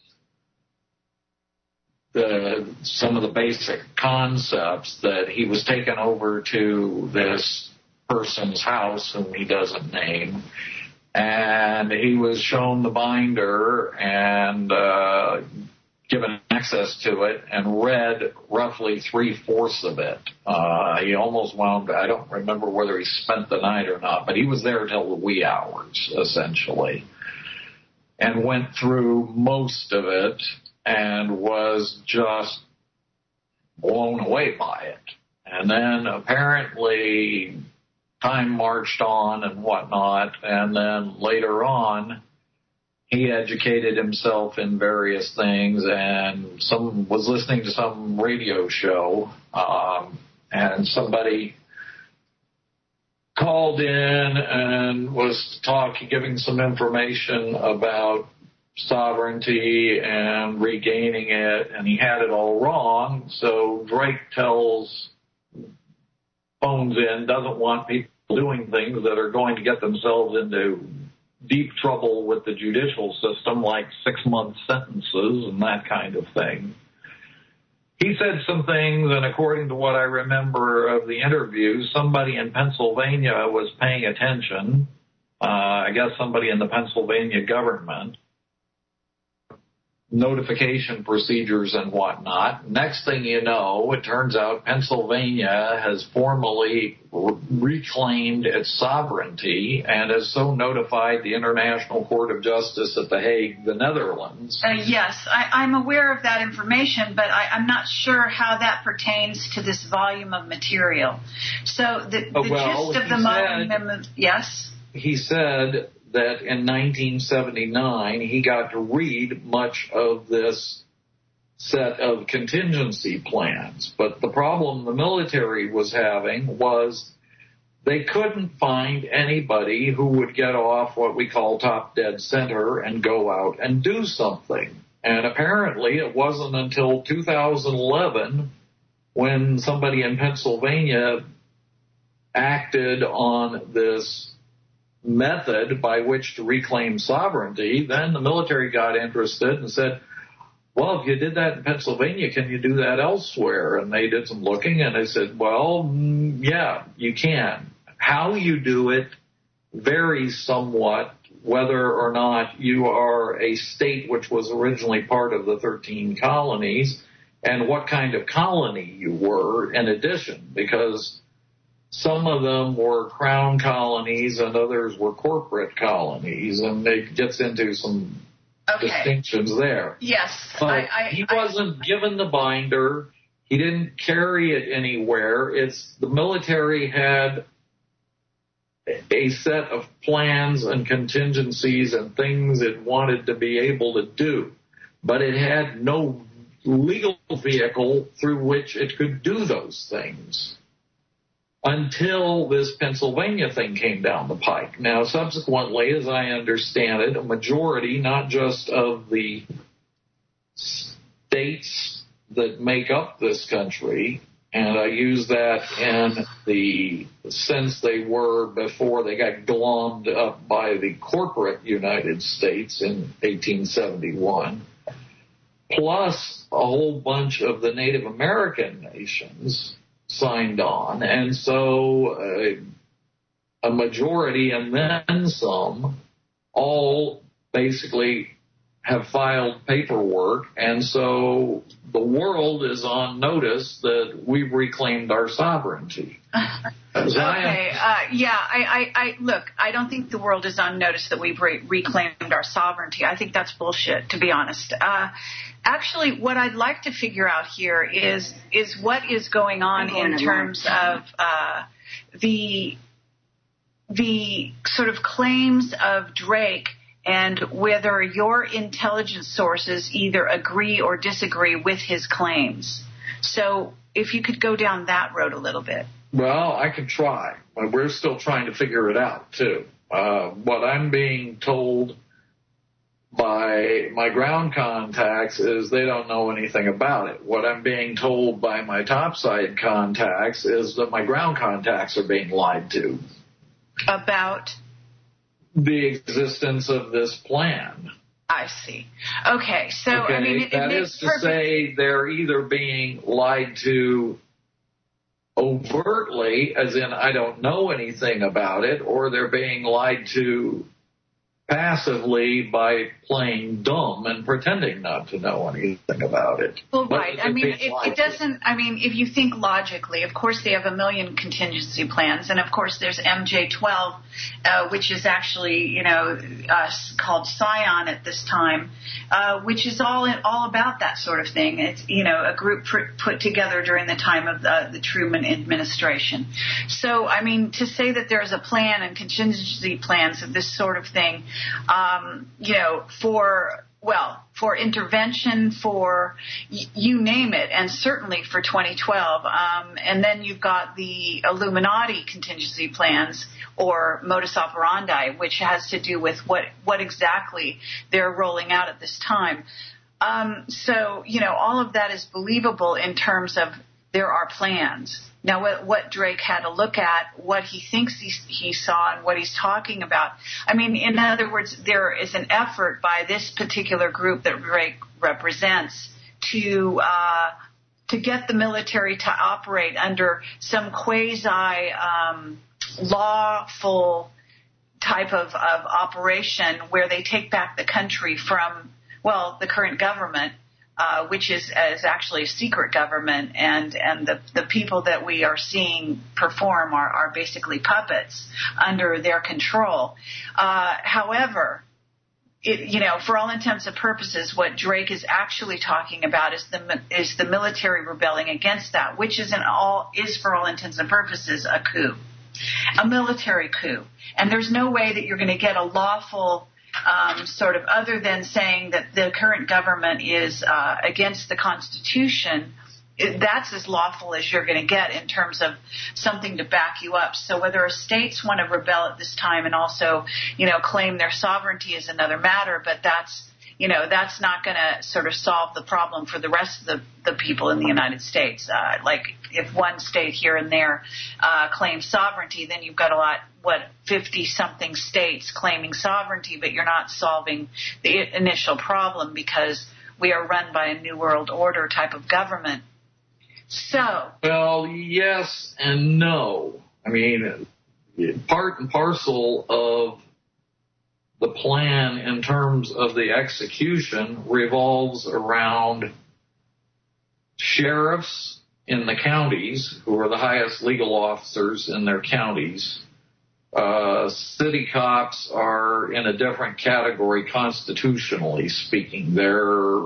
some of the basic concepts, that he was taken over to this person's house, whom he doesn't name, and he was shown the binder and given access to it and read roughly 3/4 of it. He almost wound, I don't remember whether he spent the night or not, but he was there till the wee hours, essentially, and went through most of it and was just blown away by it. And then apparently time marched on and whatnot, and then later on he educated himself in various things, and was listening to some radio show, and somebody called in and was giving some information about sovereignty and regaining it, and he had it all wrong. So Drake phones in, doesn't want people doing things that are going to get themselves into deep trouble with the judicial system, like 6-month sentences and that kind of thing. He said some things, and according to what I remember of the interview, somebody in Pennsylvania was paying attention, I guess somebody in the Pennsylvania government, notification procedures and whatnot. Next thing you know, it turns out Pennsylvania has formally reclaimed its sovereignty and has so notified the International Court of Justice at The Hague, the Netherlands.
Yes, I'm aware of that information, but I'm not sure how that pertains to this volume of material. So the gist of the volume, yes?
He said that in 1979 he got to read much of this set of contingency plans. But the problem the military was having was they couldn't find anybody who would get off what we call top dead center and go out and do something. And apparently it wasn't until 2011 when somebody in Pennsylvania acted on this method by which to reclaim sovereignty, then the military got interested and said, well, if you did that in Pennsylvania, can you do that elsewhere? And they did some looking, and they said, well, yeah, you can. How you do it varies somewhat, whether or not you are a state which was originally part of the 13 colonies, and what kind of colony you were in addition, because some of them were crown colonies and others were corporate colonies, and it gets into some distinctions there.
Yes.
But he wasn't given the binder. He didn't carry it anywhere. The military had a set of plans and contingencies and things it wanted to be able to do, but it had no legal vehicle through which it could do those things until this Pennsylvania thing came down the pike. Now, subsequently, as I understand it, a majority, not just of the states that make up this country, and I use that in the sense they were before they got glommed up by the corporate United States in 1871, plus a whole bunch of the Native American nations signed on, and so a majority and then some all basically have filed paperwork, and so the world is on notice that we've reclaimed our sovereignty.
Okay, look, I don't think the world is on notice that we've reclaimed our sovereignty. I think that's bullshit, to be honest. Actually, what I'd like to figure out here is what is going on in terms of the sort of claims of Drake and whether your intelligence sources either agree or disagree with his claims. So if you could go down that road a little bit.
Well, I could try, but we're still trying to figure it out, too. What I'm being told by my ground contacts is they don't know anything about it. What I'm being told by my topside contacts is that my ground contacts are being lied to.
About?
The existence of this plan.
I see. Okay, so,
okay,
I mean,
that is to say they're either being lied to overtly, as in I don't know anything about it, or they're being lied to passively by playing dumb and pretending not to know anything about it.
Well, right. I mean, it doesn't, I mean, if you think logically, of course they have a million contingency plans, and of course there's MJ-12, which is actually, called Scion at this time, which is all about that sort of thing. It's, a group put together during the time of the Truman administration. So, I mean, to say that there's a plan and contingency plans of this sort of thing for intervention, for you name it, and certainly for 2012. And then you've got the Illuminati contingency plans or modus operandi, which has to do with what exactly they're rolling out at this time. So, all of that is believable in terms of there are plans. Now, what Drake had to look at, what he thinks he saw, and what he's talking about. I mean, in other words, there is an effort by this particular group that Drake represents to get the military to operate under some quasi-lawful type of operation where they take back the country from, the current government. Which is actually a secret government, and the people that we are seeing perform are basically puppets under their control. However, for all intents and purposes, what Drake is actually talking about is the military rebelling against that, which is for all intents and purposes a coup, a military coup, and there's no way that you're going to get a lawful. Sort of other than saying that the current government is against the Constitution, that's as lawful as you're going to get in terms of something to back you up. So whether states want to rebel at this time and also, claim their sovereignty is another matter, but that's not going to sort of solve the problem for the rest of the people in the United States. Like if one state here and there claims sovereignty, then you've got 50-something states claiming sovereignty, but you're not solving the initial problem because we are run by a New World Order type of government. So. Well,
yes and no. I mean, part and parcel of the plan in terms of the execution revolves around sheriffs in the counties, who are the highest legal officers in their counties. City cops are in a different category constitutionally speaking. They're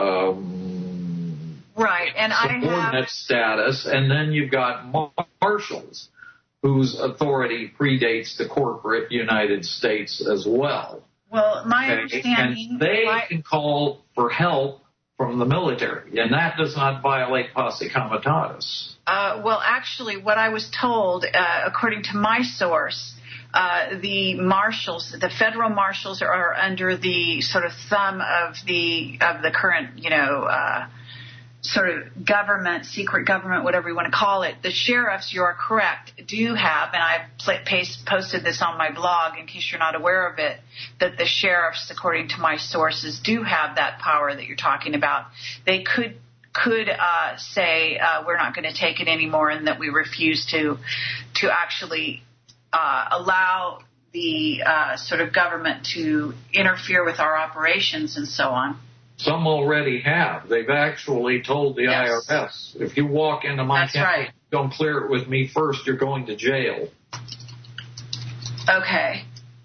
right, and
subordinate status, and then you've got marshals, whose authority predates the corporate United States as well.
Well, my understanding...
And they can call for help from the military, and that does not violate posse comitatus.
Well, actually, what I was told, according to my source, the marshals, the federal marshals, are under the sort of thumb of the current, sort of government, secret government, whatever you want to call it. The sheriffs, you are correct, do have, and I've posted this on my blog in case you're not aware of it, that the sheriffs, according to my sources, do have that power that you're talking about. They could say we're not going to take it anymore, and that we refuse to actually allow the sort of government to interfere with our operations and so on.
Some already have. They've actually told the IRS, if you walk into my county, don't clear it with me first, you're going to jail.
Okay.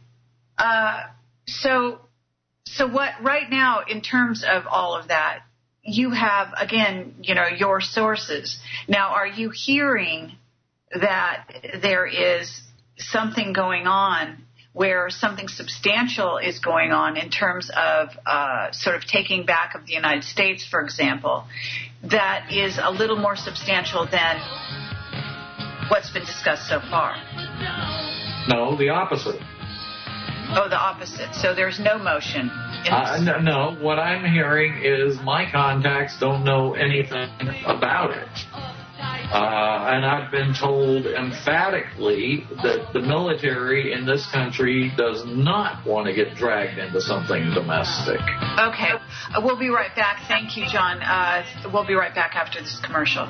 So what right now, in terms of all of that, you have, again, your sources. Now, are you hearing that there is something going on where something substantial is going on in terms of sort of taking back of the United States, for example, that is a little more substantial than what's been discussed so far?
No, the opposite.
Oh, the opposite. So there's no motion.
No, what I'm hearing is my contacts don't know anything about it. And I've been told emphatically that the military in this country does not want to get dragged into something domestic.
Okay. We'll be right back. Thank you, John. We'll be right back after this commercial.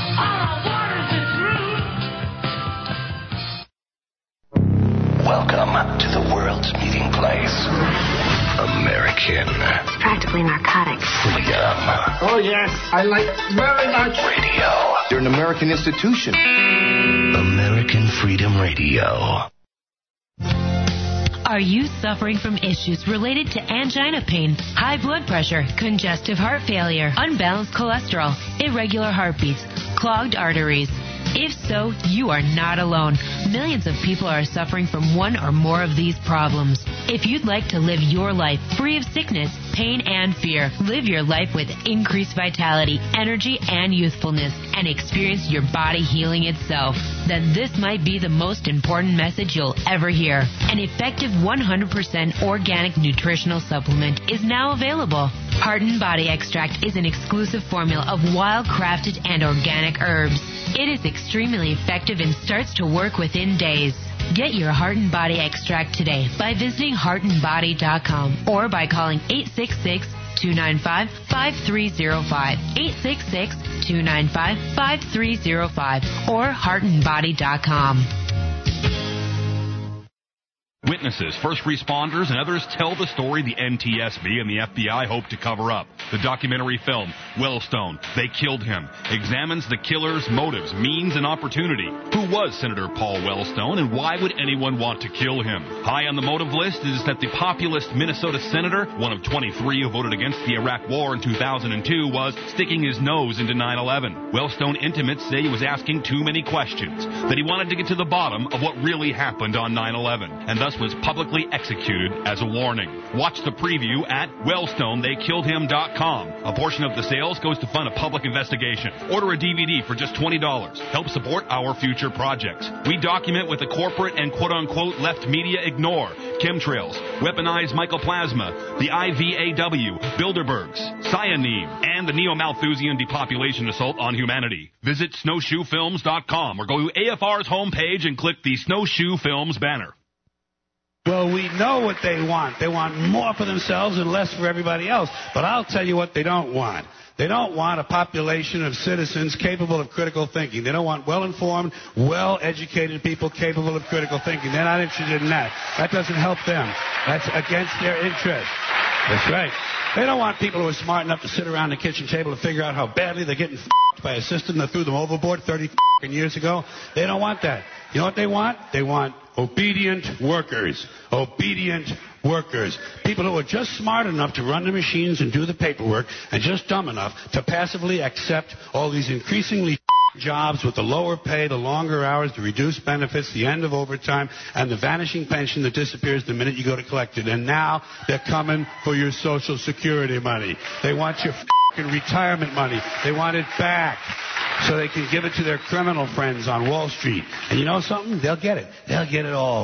Welcome Welcome to the world's meeting place. American.
It's practically narcotic.
Freedom.
Oh, yes, I like very much.
Radio.
You're an American institution.
American Freedom Radio.
Are you suffering from issues related to angina pain, high blood pressure, congestive heart failure, unbalanced cholesterol, irregular heartbeats, clogged arteries? If so, you are not alone. Millions of people are suffering from one or more of these problems. If you'd like to live your life free of sickness, pain, and fear, live your life with increased vitality, energy, and youthfulness, and experience your body healing itself, then this might be the most important message you'll ever hear. An effective 100% organic nutritional supplement is now available. Heart and Body Extract is an exclusive formula of wild-crafted and organic herbs. It is extremely effective and starts to work within days. Get your Heart and Body Extract today by visiting heartandbody.com or by calling 866-295-5305, 866-295-5305, or heartandbody.com.
Witnesses, first responders, and others tell the story the NTSB and the FBI hope to cover up. The documentary film, Wellstone, They Killed Him, examines the killer's motives, means, and opportunity. Who was Senator Paul Wellstone, and why would anyone want to kill him? High on the motive list is that the populist Minnesota senator, one of 23 who voted against the Iraq War in 2002, was sticking his nose into 9/11. Wellstone intimates say he was asking too many questions, that he wanted to get to the bottom of what really happened on 9/11, and thus was publicly executed as a warning. Watch the preview at WellstoneTheyKilledHim.com. A portion of the sales goes to fund a public investigation. Order a DVD for just $20. Help support our future projects. We document what the corporate and quote-unquote left media ignore. Chemtrails, weaponized mycoplasma, the IVAW, Bilderbergs, cyanine, and the Neo-Malthusian depopulation assault on humanity. Visit snowshoefilms.com or go to AFR's homepage and click the Snowshoe Films banner.
Well, we know what they want. They want more for themselves and less for everybody else. But I'll tell you what they don't want. They don't want a population of citizens capable of critical thinking. They don't want well-informed, well-educated people capable of critical thinking. They're not interested in that. That doesn't help them. That's against their interest. That's right. They don't want people who are smart enough to sit around the kitchen table and figure out how badly they're getting f***ed by a system that threw them overboard 30 years ago. They don't want that. You know what they want? They want obedient workers. Obedient workers. People who are just smart enough to run the machines and do the paperwork and just dumb enough to passively accept all these increasingly jobs with the lower pay, the longer hours, the reduced benefits, the end of overtime, and the vanishing pension that disappears the minute you go to collect it. And now they're coming for your Social Security money. They want your retirement money. They want it back so they can give it to their criminal friends on Wall Street. And you know something? They'll get it. They'll get it all.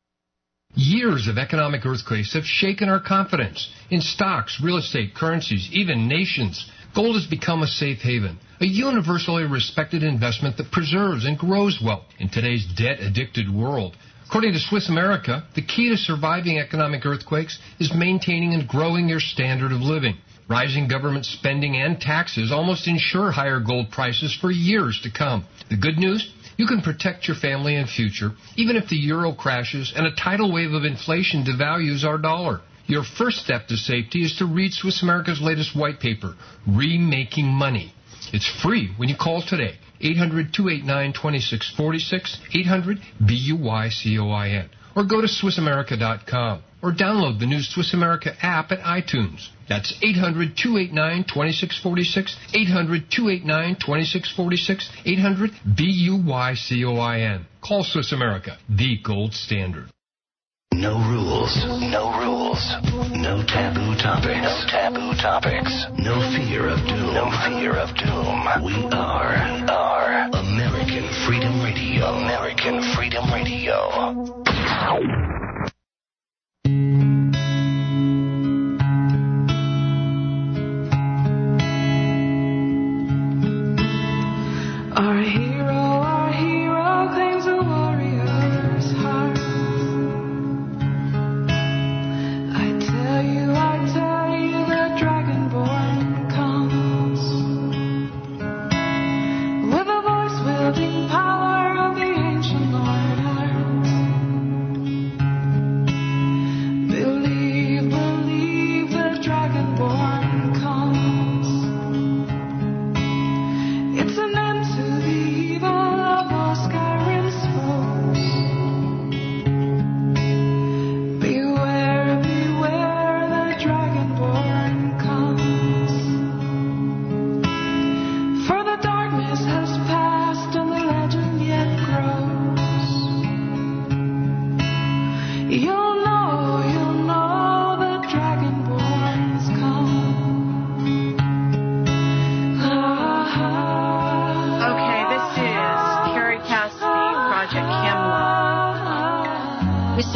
Years of economic earthquakes have shaken our confidence in stocks, real estate, currencies, even nations. Gold has become a safe haven, a universally respected investment that preserves and grows wealth in today's debt-addicted world. According to Swiss America, the key to surviving economic earthquakes is maintaining and growing your standard of living. Rising government spending and taxes almost ensure higher gold prices for years to come. The good news? You can protect your family and future, even if the euro crashes and a tidal wave of inflation devalues our dollar. Your first step to safety is to read Swiss America's latest white paper, Remaking Money. It's free when you call today, 800-289-2646, 800-BUYCOIN, or go to SwissAmerica.com, or download the new Swiss America app at iTunes. That's 800-289-2646, 800-289-2646, 800-BUYCOIN. Call Swiss America, the gold standard.
No rules. No rules. No taboo topics. No taboo topics. No fear of doom. No fear of doom. We are American Freedom Radio. American Freedom Radio.
Our hero claims a warrior's heart. I tell you, the Dragonborn comes.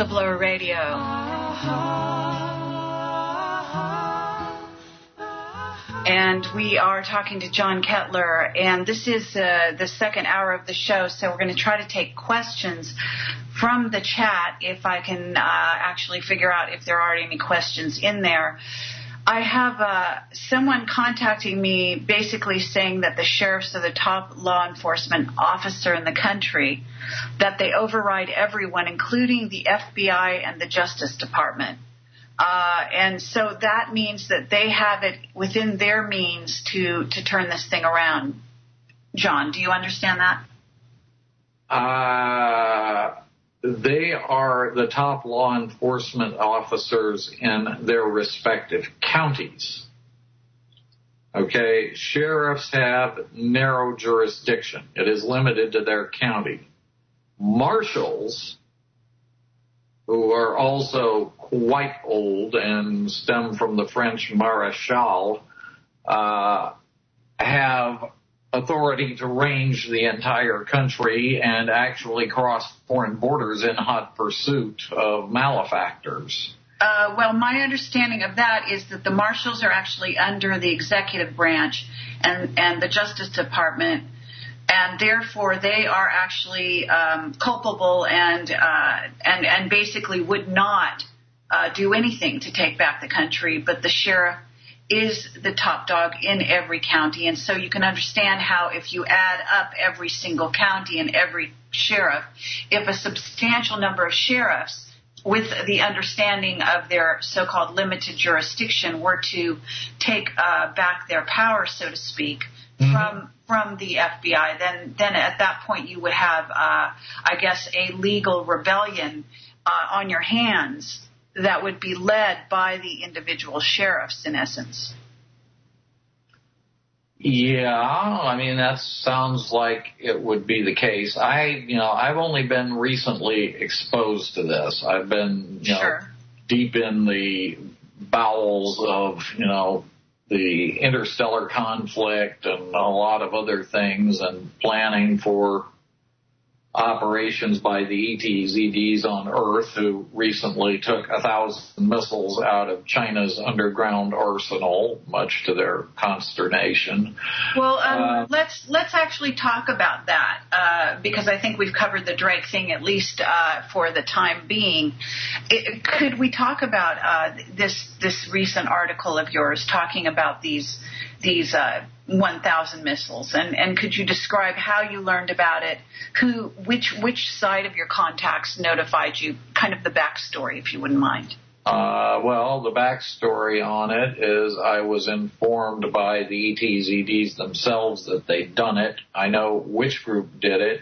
Whistleblower Radio. And we are talking to John Kettler, and this is the second hour of the show, so we're going to try to take questions from the chat if I can actually figure out if there are any questions in there. I have someone contacting me basically saying that the sheriffs are the top law enforcement officer in the country, that they override everyone, including the FBI and the Justice Department. And so that means that they have it within their means to turn this thing around. John, do you understand that?
They are the top law enforcement officers in their respective counties. Okay, sheriffs have narrow jurisdiction. It is limited to their county. Marshals, who are also quite old and stem from the French maréchal, have authority to range the entire country and actually cross foreign borders in hot pursuit of malefactors.
Well, my understanding of that is that the marshals are actually under the executive branch and the Justice Department, and therefore they are actually culpable and basically would not do anything to take back the country, but the sheriff is the top dog in every county. And so you can understand how if you add up every single county and every sheriff, if a substantial number of sheriffs with the understanding of their so-called limited jurisdiction were to take back their power, so to speak, from the FBI, then at that point you would have, I guess, a legal rebellion on your hands that would be led by the individual sheriffs, in essence.
Yeah, I mean, that sounds like it would be the case. I've only been recently exposed to this. I've been, deep in the bowels of, the interstellar conflict and a lot of other things and planning for operations by the ETZDs on Earth, who recently took 1,000 missiles out of China's underground arsenal, much to their consternation.
Well, let's actually talk about that because I think we've covered the Drake thing at least for the time being. Could we talk about this recent article of yours talking about these 1,000 missiles, and could you describe how you learned about it? Which side of your contacts notified you? Kind of the backstory, if you wouldn't mind.
Well, the backstory on it is I was informed by the ETZDs themselves that they'd done it. I know which group did it.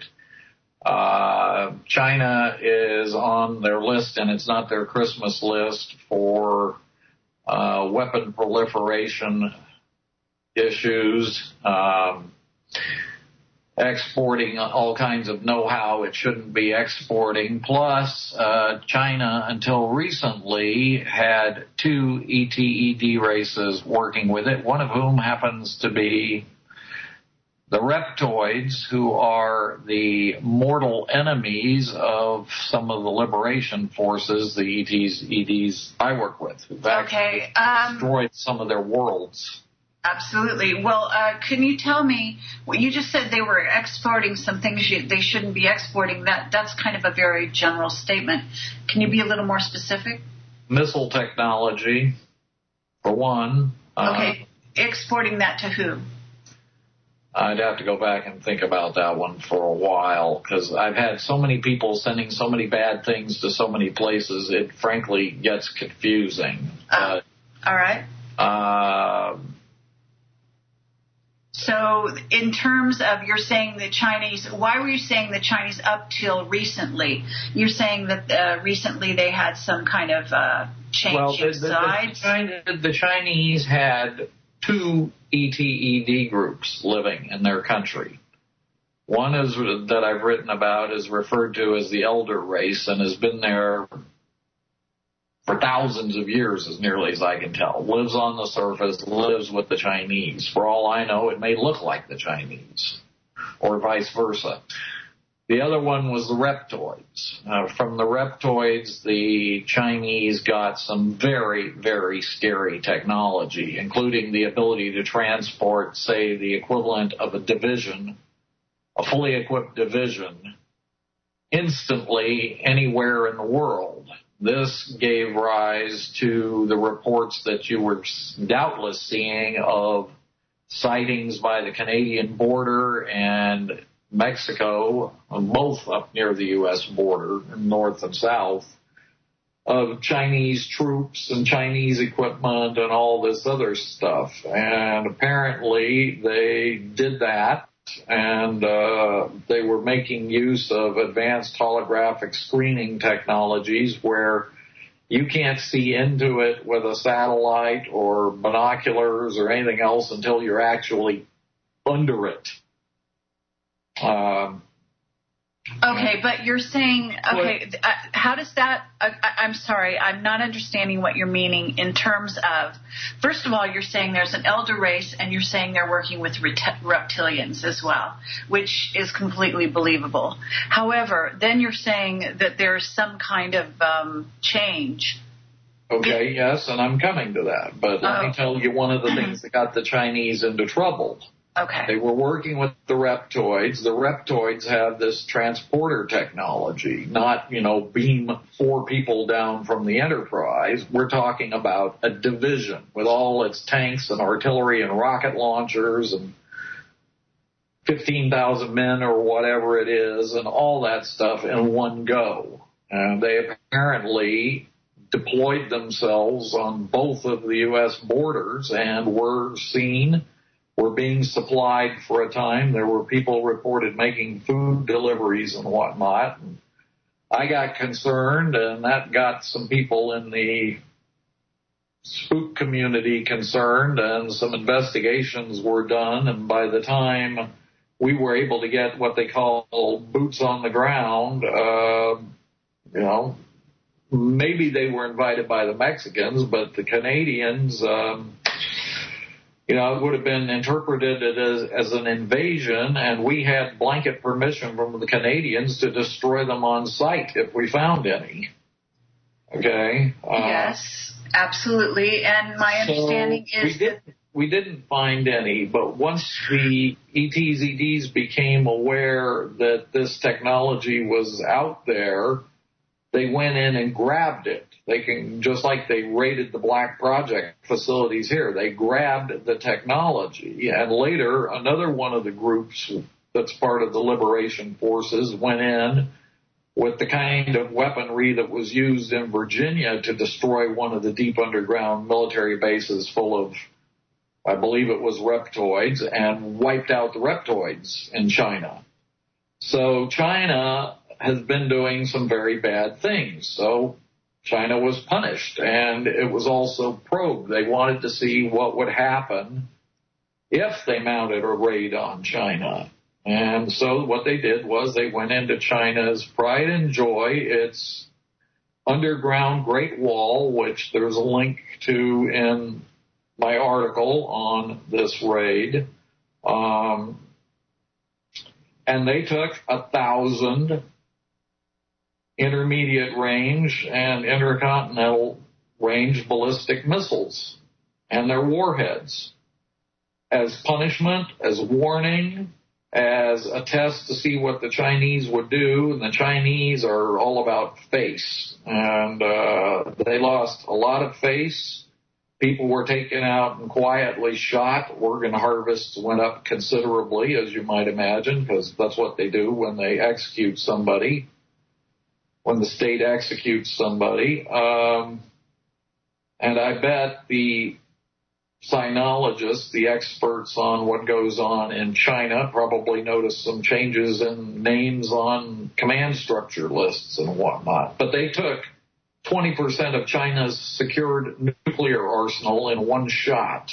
China is on their list, and it's not their Christmas list, for weapon proliferation issues, exporting all kinds of know-how it shouldn't be exporting. Plus, China, until recently, had 2 ETED races working with it, one of whom happens to be the Reptoids, who are the mortal enemies of some of the liberation forces, the ETEDs I work with, who've actually destroyed some of their worlds.
Absolutely. Well, can you tell me, what you just said they were exporting some things they shouldn't be exporting. That's kind of a very general statement. Can you be a little more specific?
Missile technology, for one.
Okay. Exporting that to who?
I'd have to go back and think about that one for a while, because I've had so many people sending so many bad things to so many places, it frankly gets confusing.
All right. So in terms of, you're saying the Chinese, why were you saying the Chinese up till recently? You're saying that recently they had some kind of change of sides?
The Chinese had 2 ETED groups living in their country. One is that I've written about is referred to as the elder race and has been there for thousands of years, as nearly as I can tell. Lives on the surface, lives with the Chinese. For all I know, it may look like the Chinese, or vice versa. The other one was the Reptoids. From the Reptoids, the Chinese got some very, very scary technology, including the ability to transport, say, the equivalent of a division, a fully equipped division, instantly anywhere in the world. This gave rise to the reports that you were doubtless seeing of sightings by the Canadian border and Mexico, both up near the U.S. border, north and south, of Chinese troops and Chinese equipment and all this other stuff. And apparently they did that, and they were making use of advanced holographic screening technologies where you can't see into it with a satellite or binoculars or anything else until you're actually under it.
Okay, but you're saying, how does that, I'm sorry, I'm not understanding what you're meaning in terms of, first of all, you're saying there's an elder race and you're saying they're working with reptilians as well, which is completely believable. However, then you're saying that there's some kind of change.
Okay, yes, and I'm coming to that, but let me tell you one of the things that got the Chinese into trouble.
Okay.
They were working with the Reptoids. The Reptoids have this transporter technology, not, beam 4 people down from the Enterprise. We're talking about a division with all its tanks and artillery and rocket launchers and 15,000 men or whatever it is and all that stuff in one go. And they apparently deployed themselves on both of the U.S. borders and were being supplied for a time. There were people reported making food deliveries and whatnot. And I got concerned, and that got some people in the spook community concerned, and some investigations were done. And by the time we were able to get what they call boots on the ground, maybe they were invited by the Mexicans, but the Canadians, it would have been interpreted as an invasion, and we had blanket permission from the Canadians to destroy them on sight if we found any. Okay?
Yes, absolutely. And my understanding is
we didn't find any, but once the ETZDs became aware that this technology was out there, they went in and grabbed it. They can, just like they raided the Black Project facilities here, they grabbed the technology. And later, another one of the groups that's part of the Liberation Forces went in with the kind of weaponry that was used in Virginia to destroy one of the deep underground military bases full of, I believe it was Reptoids, and wiped out the Reptoids in China. So China has been doing some very bad things. So China was punished, and it was also probed. They wanted to see what would happen if they mounted a raid on China. And so what they did was they went into China's pride and joy, its underground Great Wall, which there's a link to in my article on this raid. And they took 1,000 intermediate range and intercontinental range ballistic missiles and their warheads as punishment, as warning, as a test to see what the Chinese would do. And the Chinese are all about face. And they lost a lot of face. People were taken out and quietly shot. Organ harvests went up considerably, as you might imagine, because that's what they do when they execute somebody. When the state executes somebody. And I bet the sinologists, the experts on what goes on in China, probably noticed some changes in names on command structure lists and whatnot. But they took 20% of China's secured nuclear arsenal in one shot.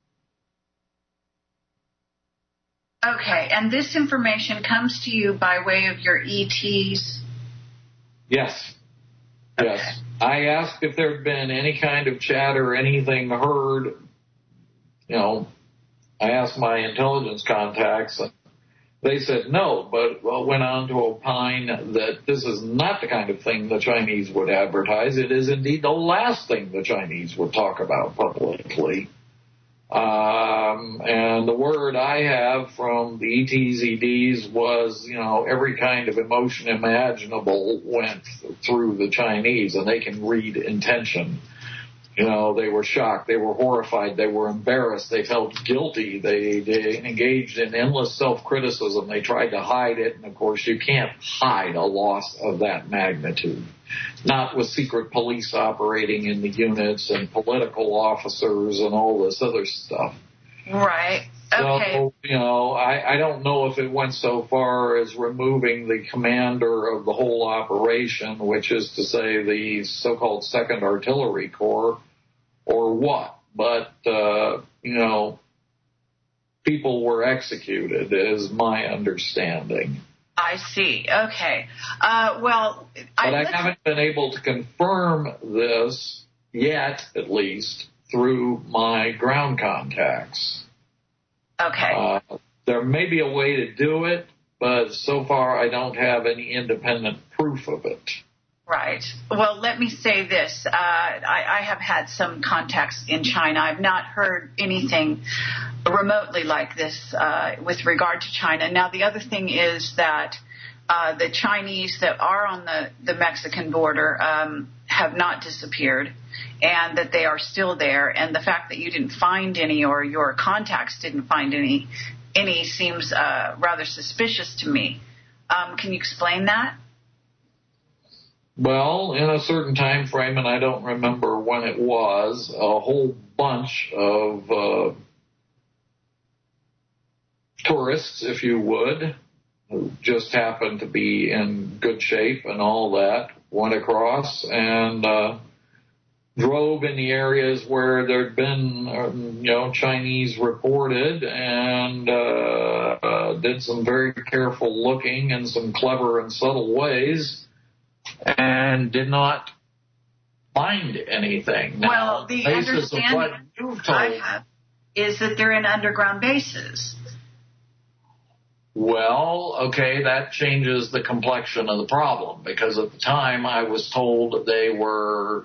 Okay, and this information comes to you by way of your ETs?
Yes. Yes. I asked if there had been any kind of chat or anything heard. I asked my intelligence contacts. They said no, but went on to opine that this is not the kind of thing the Chinese would advertise. It is indeed the last thing the Chinese would talk about publicly. And the word I have from the ETZDs was, every kind of emotion imaginable went through the Chinese, and they can read intention. They were shocked, they were horrified, they were embarrassed, they felt guilty, they engaged in endless self-criticism, they tried to hide it, and of course you can't hide a loss of that magnitude. Not with secret police operating in the units and political officers and all this other stuff.
Right. Okay.
So, I don't know if it went so far as removing the commander of the whole operation, which is to say the so-called 2nd Artillery Corps, or what. But, people were executed, is my understanding.
I see. Okay. But
I haven't been able to confirm this yet, at least, through my ground contacts.
Okay.
There may be a way to do it, but so far I don't have any independent proof of it.
Right. Well, let me say this. I have had some contacts in China. I've not heard anything remotely like this with regard to China. Now, the other thing is that the Chinese that are on the Mexican border have not disappeared, and that they are still there. And the fact that you didn't find any, or your contacts didn't find any seems rather suspicious to me. Can you explain that?
Well, in a certain time frame, and I don't remember when it was, a whole bunch of tourists, if you would, who just happened to be in good shape and all that, went across and drove in the areas where there'd been, Chinese reported, and did some very careful looking in some clever and subtle ways, and did not find anything.
Well, the understanding I have is that they're in underground bases.
Well, okay, that changes the complexion of the problem, because at the time I was told that they were,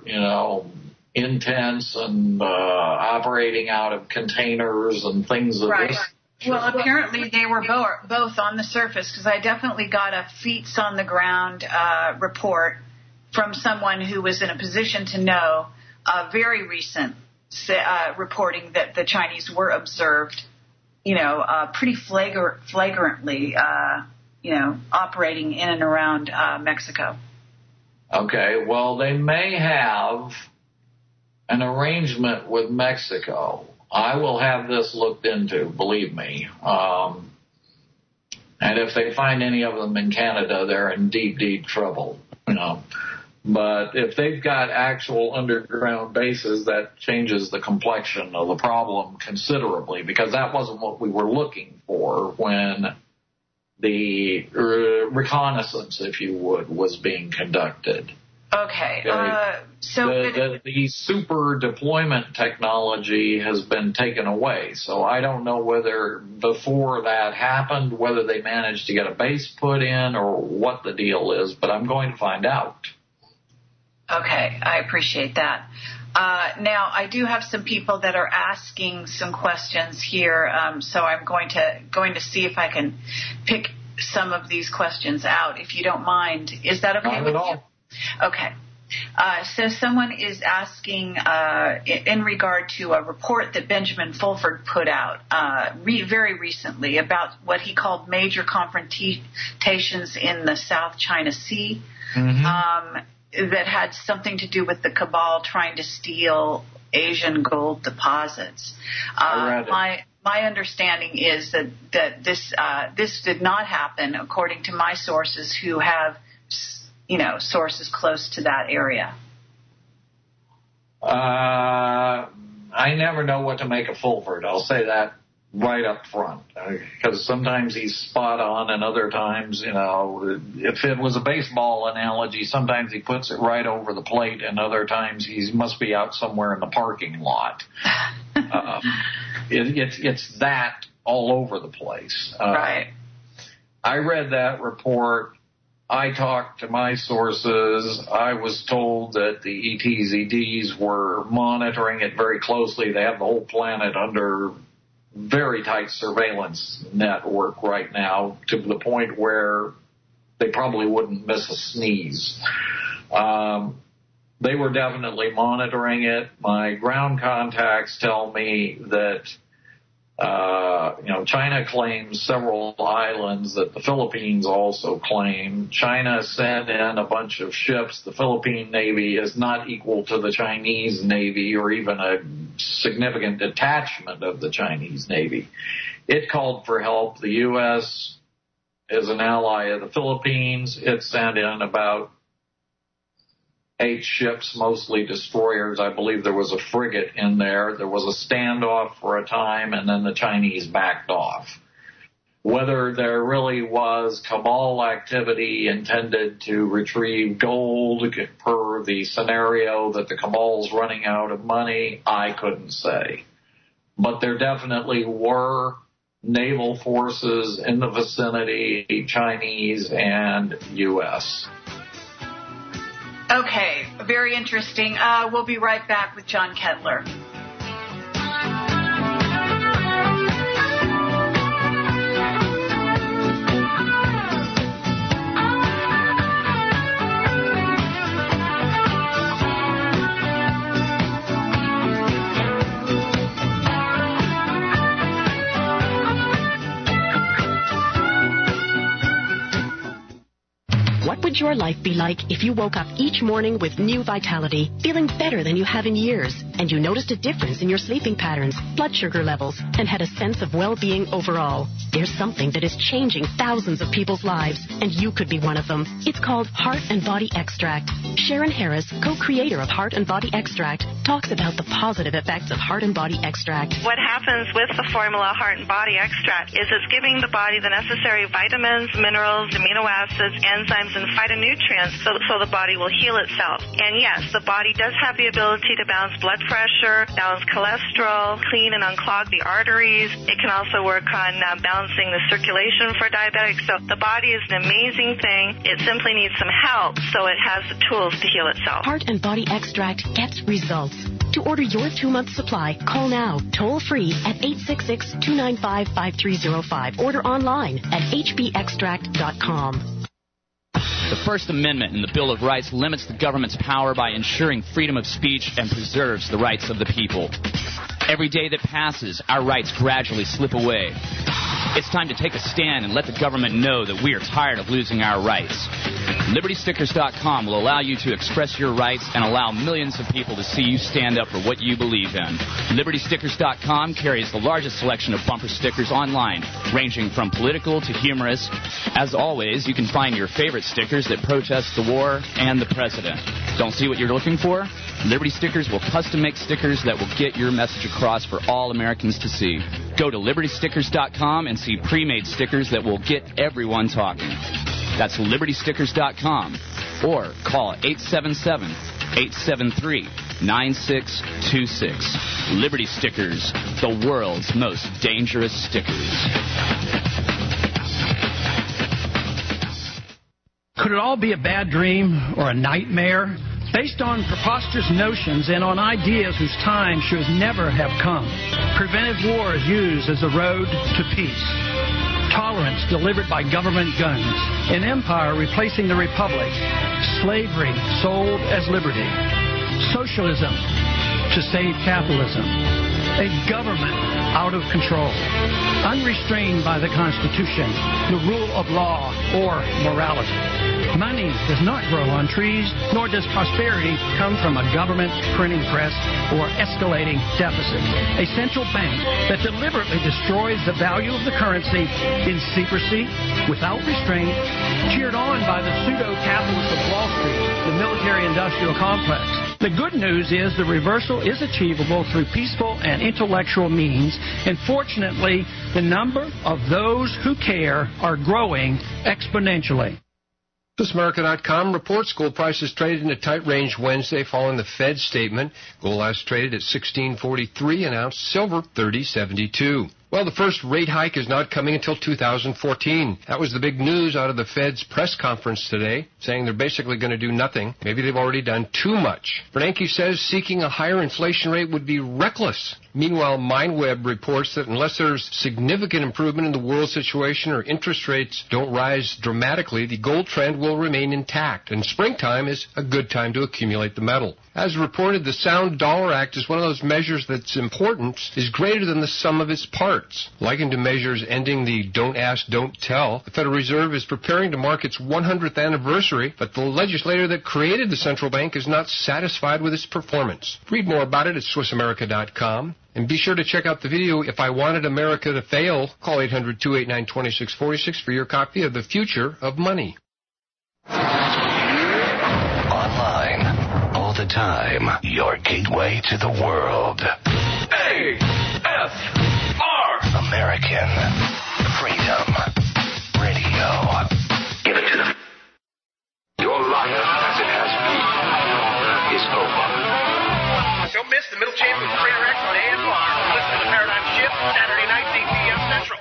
intense and operating out of containers and things of this.
Well, apparently they were both on the surface, because I definitely got a feet on the ground report from someone who was in a position to know very recent reporting that the Chinese were observed, pretty flagrantly, operating in and around Mexico.
Okay, well, they may have an arrangement with Mexico. I will have this looked into, believe me. And if they find any of them in Canada, they're in deep, deep trouble, But if they've got actual underground bases, that changes the complexion of the problem considerably, because that wasn't what we were looking for when the reconnaissance, if you would, was being conducted.
Okay. So
the super deployment technology has been taken away. So I don't know whether before that happened, whether they managed to get a base put in or what the deal is, but I'm going to find out.
Okay, I appreciate that. Now, I do have some people that are asking some questions here, so I'm going to see if I can pick some of these questions out, if you don't mind. Is that okay with you? Okay. So someone is asking in regard to a report that Benjamin Fulford put out very recently about what he called major confrontations in the South China Sea. Mm-hmm. That had something to do with the cabal trying to steal Asian gold deposits. My understanding is that this did not happen, according to my sources, who have sources close to that area.
I never know what to make of Fulford. I'll say that right up front, because sometimes he's spot on, and other times, if it was a baseball analogy, sometimes he puts it right over the plate, and other times he must be out somewhere in the parking lot. It's that all over the place.
Right.
I read that report. I talked to my sources. I was told that the ETZDs were monitoring it very closely. They have the whole planet under very tight surveillance network right now, to the point where they probably wouldn't miss a sneeze. They were definitely monitoring it. My ground contacts tell me that China claims several islands that the Philippines also claim. China sent in a bunch of ships. The Philippine Navy is not equal to the Chinese Navy or even a significant detachment of the Chinese Navy. It called for help. The U.S. is an ally of the Philippines. It sent in about 8 ships, mostly destroyers. I believe there was a frigate in there. There was a standoff for a time, and then the Chinese backed off. Whether there really was cabal activity intended to retrieve gold per the scenario that the cabal's running out of money, I couldn't say. But there definitely were naval forces in the vicinity, Chinese and U.S.
Okay, very interesting. We'll be right back with John Kettler.
What would your life be like if you woke up each morning with new vitality, feeling better than you have in years, and you noticed a difference in your sleeping patterns, blood sugar levels, and had a sense of well-being overall? There's something that is changing thousands of people's lives, and you could be one of them. It's called Heart and Body Extract. Sharon Harris, co-creator of Heart and Body Extract, talks about the positive effects of Heart and Body Extract.
What happens with the formula Heart and Body Extract is it's giving the body the necessary vitamins, minerals, amino acids, enzymes, and phytonutrients so the body will heal itself. And yes, the body does have the ability to balance blood pressure, balance cholesterol, clean and unclog the arteries. It can also work on balancing the circulation for diabetics. So the body is an amazing thing. It simply needs some help so it has the tools to heal itself.
Heart and Body Extract gets results. To order your 2-month supply, call now, toll-free at 866-295-5305. Order online at hbextract.com.
The First Amendment in the Bill of Rights limits the government's power by ensuring freedom of speech and preserves the rights of the people. Every day that passes, our rights gradually slip away. It's time to take a stand and let the government know that we are tired of losing our rights. LibertyStickers.com will allow you to express your rights and allow millions of people to see you stand up for what you believe in. LibertyStickers.com carries the largest selection of bumper stickers online, ranging from political to humorous. As always, you can find your favorite stickers that protest the war and the president. Don't see what you're looking for? Liberty Stickers will custom make stickers that will get your message across for all Americans to see. Go to LibertyStickers.com and see pre-made stickers that will get everyone talking. That's LibertyStickers.com or call 877-873-9626. Liberty Stickers, the world's most dangerous stickers.
Could it all be a bad dream or a nightmare? Based on preposterous notions and on ideas whose time should never have come. Preventive war is used as a road to peace. Tolerance delivered by government guns. An empire replacing the republic. Slavery sold as liberty. Socialism to save capitalism. A government out of control. Unrestrained by the Constitution, the rule of law, or morality. Money does not grow on trees, nor does prosperity come from a government printing press or escalating deficits. A central bank that deliberately destroys the value of the currency in secrecy, without restraint, cheered on by the pseudo-capitalists of Wall Street, the military-industrial complex. The good news is the reversal is achievable through peaceful and intellectual means, and fortunately, the number of those who care are growing exponentially.
ThisAmerica.com reports gold prices traded in a tight range Wednesday following the Fed's statement. Gold last traded at $1,643 an ounce, silver $30.72. Well, the first rate hike is not coming until 2014. That was the big news out of the Fed's press conference today, saying they're basically going to do nothing. Maybe they've already done too much. Bernanke says seeking a higher inflation rate would be reckless. Meanwhile, MindWeb reports that unless there's significant improvement in the world situation or interest rates don't rise dramatically, the gold trend will remain intact, and springtime is a good time to accumulate the metal. As reported, the Sound Dollar Act is one of those measures that's importance is greater than the sum of its parts. Likened to measures ending the don't ask, don't tell, the Federal Reserve is preparing to mark its 100th anniversary, but the legislator that created the central bank is not satisfied with its performance. Read more about it at SwissAmerica.com. And be sure to check out the video, If I Wanted America to Fail. Call 800-289-2646 for your copy of The Future of Money.
Online, all the time, your gateway to the world. AFR! American Freedom Radio. Give it to them. Your life, as it has been, is over.
Don't miss the Middle Champion Trader X on AFR. Listen to the Paradigm Shift Saturday nights, 8 p.m. Central.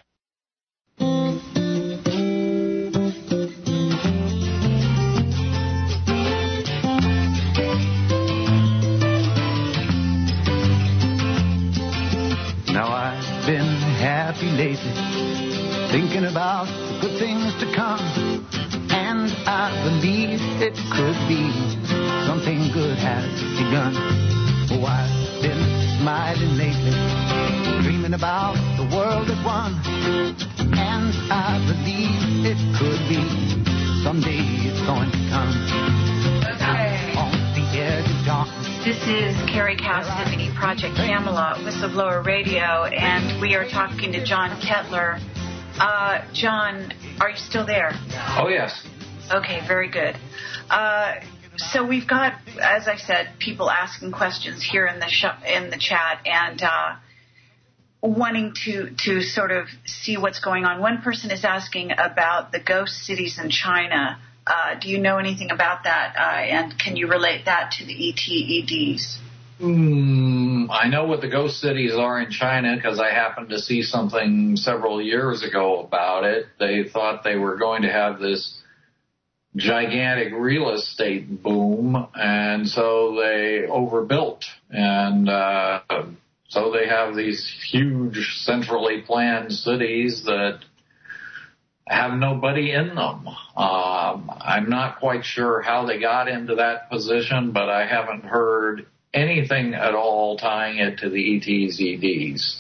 Now I've been happy lately, thinking about the good things to come, and I believe it could be something good has begun. Oh, I've been smiling lately, dreaming about the world at one, and I believe it could be someday it's going to come. On the edge of darkness.
This is Carrie Cassidy, Project Camelot, Whistleblower Radio, and we are talking to John Kettler. John, are you still there?
Oh, yes.
Okay, very good. So we've got, as I said, people asking questions here in the chat and wanting to sort of see what's going on. One person is asking about the ghost cities in China. Do you know anything about that? And can you relate that to the ETEDs?
I know what the ghost cities are in China because I happened to see something several years ago about it. They thought they were going to have this gigantic real estate boom, and so they overbuilt. And so they have these huge centrally planned cities that have nobody in them. I'm not quite sure how they got into that position, but I haven't heard anything at all tying it to the ETZDs.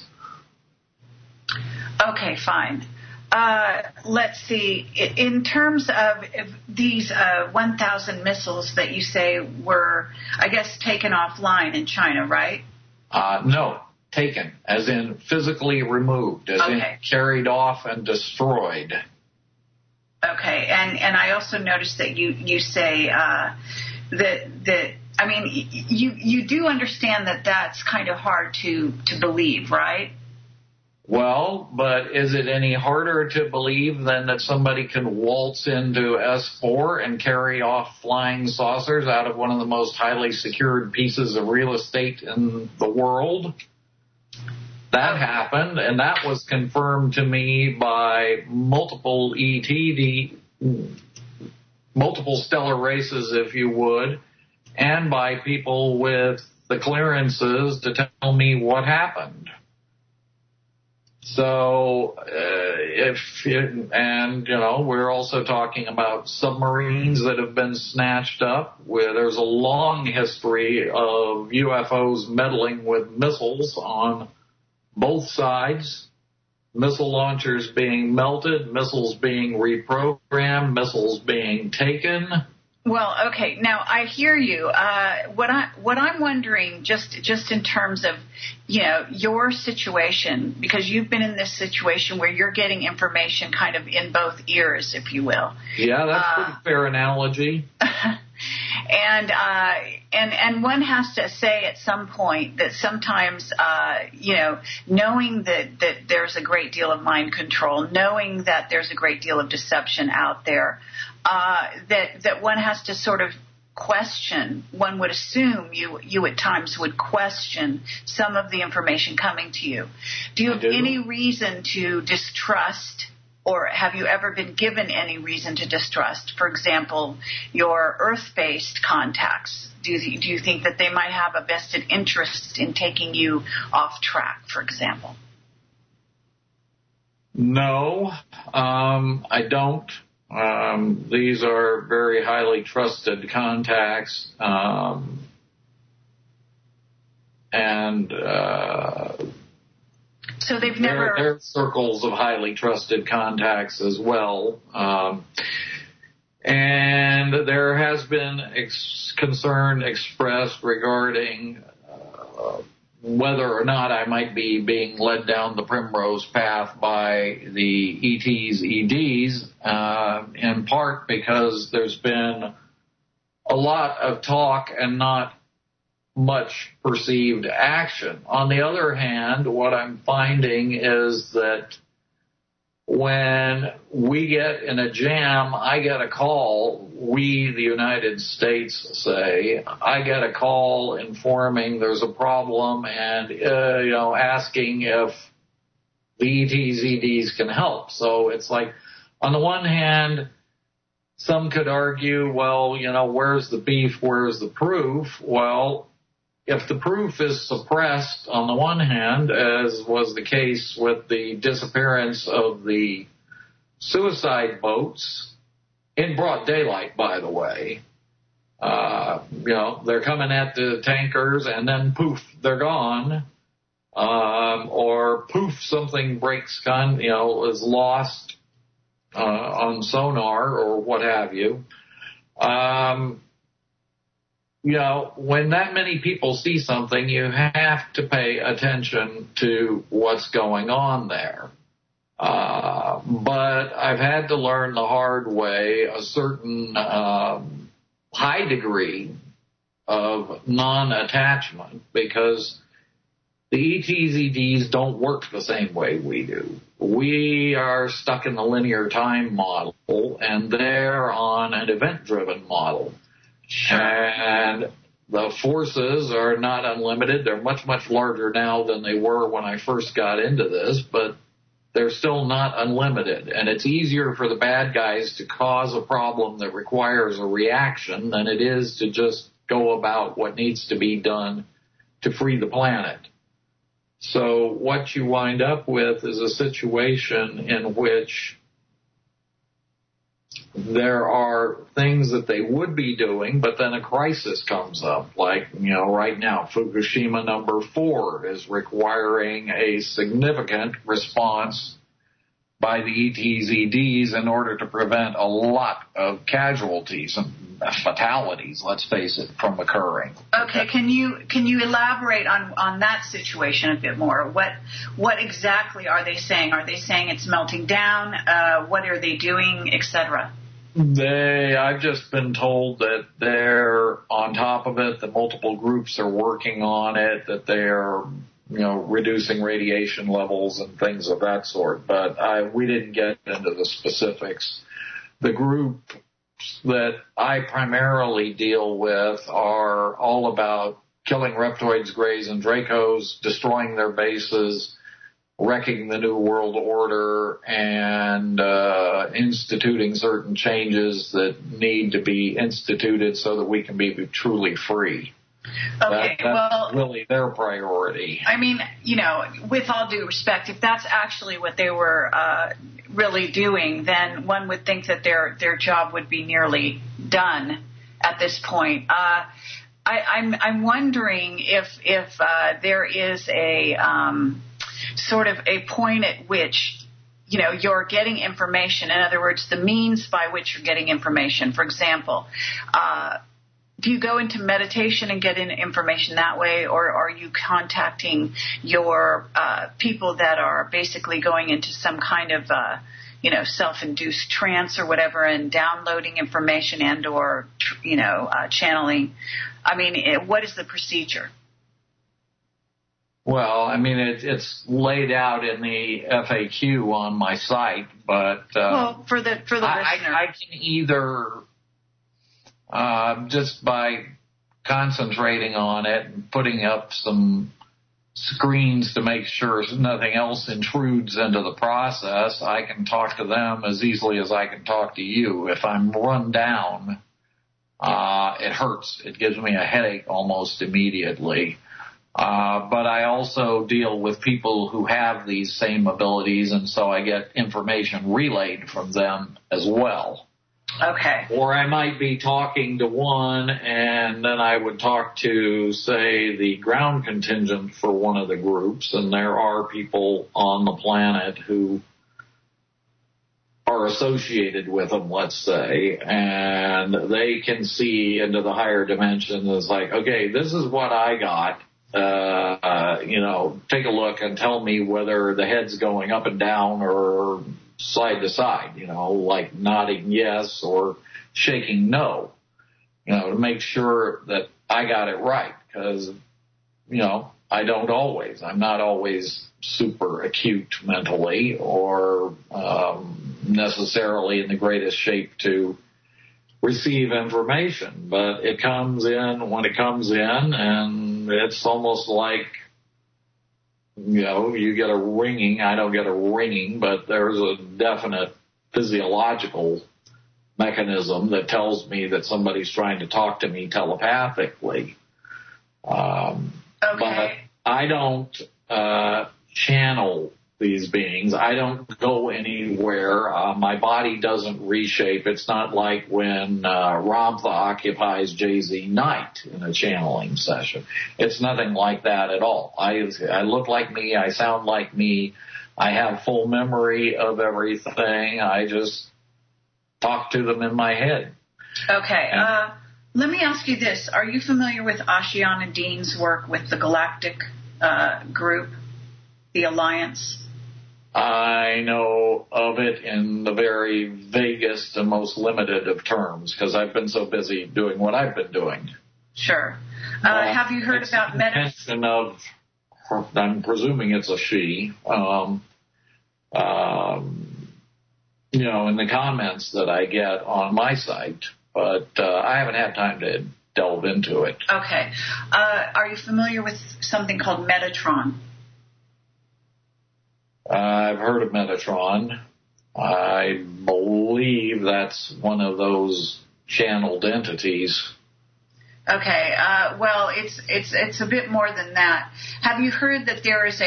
Okay, fine. Let's see. In terms of these 1,000 missiles that you say were, I guess, taken offline in China, right?
No, taken, as in physically removed, as in carried off and destroyed.
Okay, and I also noticed that you say that I mean, you do understand that that's kind of hard to believe, right?
Well, but is it any harder to believe than that somebody can waltz into S4 and carry off flying saucers out of one of the most highly secured pieces of real estate in the world? That happened, and that was confirmed to me by multiple multiple stellar races, if you would, and by people with the clearances to tell me what happened. So, we're also talking about submarines that have been snatched up, where there's a long history of UFOs meddling with missiles on both sides, missile launchers being melted, missiles being reprogrammed, missiles being taken.
Well, okay. Now I hear you. What I'm wondering, just in terms of, your situation, because you've been in this situation where you're getting information kind of in both ears, if you will.
Yeah, that's a pretty fair analogy.
And one has to say at some point that sometimes, knowing that there's a great deal of mind control, knowing that there's a great deal of deception out there, that one has to sort of question, one would assume you at times would question some of the information coming to you. Do you have any reason to distrust, or have you ever been given any reason to distrust, for example, your Earth-based contacts? Do you think that they might have a vested interest in taking you off track, for example?
No, I don't. These are very highly trusted contacts, and
so they've never.
There are circles of highly trusted contacts as well, and there has been concern expressed regarding whether or not I might be being led down the primrose path by the ETs, EDs, in part because there's been a lot of talk and not much perceived action. On the other hand, what I'm finding is that when we get in a jam, I get a call, we, the United States, say, I get a call informing there's a problem and, asking if the ETs, EDs can help. So it's like, on the one hand, some could argue, well, where's the beef, where's the proof? Well, if the proof is suppressed on the one hand, as was the case with the disappearance of the suicide boats, in broad daylight, by the way, they're coming at the tankers and then poof, they're gone, or poof, something breaks, is lost on sonar or what have you. When that many people see something, you have to pay attention to what's going on there. But I've had to learn the hard way a certain high degree of non-attachment, because the ETs, EDs don't work the same way we do. We are stuck in the linear time model, and they're on an event-driven model. Sure. And the forces are not unlimited. They're much, much larger now than they were when I first got into this, but they're still not unlimited. And it's easier for the bad guys to cause a problem that requires a reaction than it is to just go about what needs to be done to free the planet. So what you wind up with is a situation in which there are things that they would be doing, but then a crisis comes up. Like, right now, Fukushima number 4 is requiring a significant response by the ETs, EDs in order to prevent a lot of casualties and fatalities, let's face it, from occurring.
Okay, can you elaborate on that situation a bit more? What exactly are they saying? Are they saying it's melting down? What are they doing, etc.?
I've just been told that they're on top of it, that multiple groups are working on it, that they're, reducing radiation levels and things of that sort. But we didn't get into the specifics. The group that I primarily deal with are all about killing Reptoids, Greys, and Dracos, destroying their bases, wrecking the New World Order, and instituting certain changes that need to be instituted so that we can be truly free.
Okay,
that's really their priority.
I mean, with all due respect, if that's actually what they were really doing, then one would think that their job would be nearly done at this point. I'm wondering if there is a sort of a point at which you're getting information. In other words, the means by which you're getting information. For example, do you go into meditation and get in information that way, or are you contacting your people that are basically going into some kind of self-induced trance or whatever and downloading information and or channeling? I mean, what is the procedure?
Well, I mean, it's laid out in the FAQ on my site, but
for the listener,
I can either just by concentrating on it and putting up some screens to make sure nothing else intrudes into the process, I can talk to them as easily as I can talk to you. If I'm run down, it hurts. It gives me a headache almost immediately. But I also deal with people who have these same abilities, and so I get information relayed from them as well.
Okay.
Or I might be talking to one, and then I would talk to, say, the ground contingent for one of the groups, and there are people on the planet who are associated with them, let's say, and they can see into the higher dimension. It's like, okay, this is what I got. Take a look and tell me whether the head's going up and down or side to side, like nodding yes or shaking no, to make sure that I got it right, because, I don't always. I'm not always super acute mentally or necessarily in the greatest shape to receive information, but it comes in when it comes in, and it's almost like, you get a ringing. I don't get a ringing, but there's a definite physiological mechanism that tells me that somebody's trying to talk to me telepathically. But I don't channel these beings. I don't go anywhere. My body doesn't reshape. It's not like when Ramtha occupies Jay-Z Knight in a channeling session. It's nothing like that at all. I look like me. I sound like me. I have full memory of everything. I just talk to them in my head.
Okay. Let me ask you this. Are you familiar with Ashiana Dean's work with the Galactic Group, the Alliance?
I know of it in the very vaguest and most limited of terms, because I've been so busy doing what I've been doing.
Sure. Have you heard about
mention of? I'm presuming it's a she. In the comments that I get on my site, but I haven't had time to delve into it.
Okay. Are you familiar with something called Metatron?
I've heard of Metatron. I believe that's one of those channeled entities.
Okay. Well, it's a bit more than that. Have you heard that there is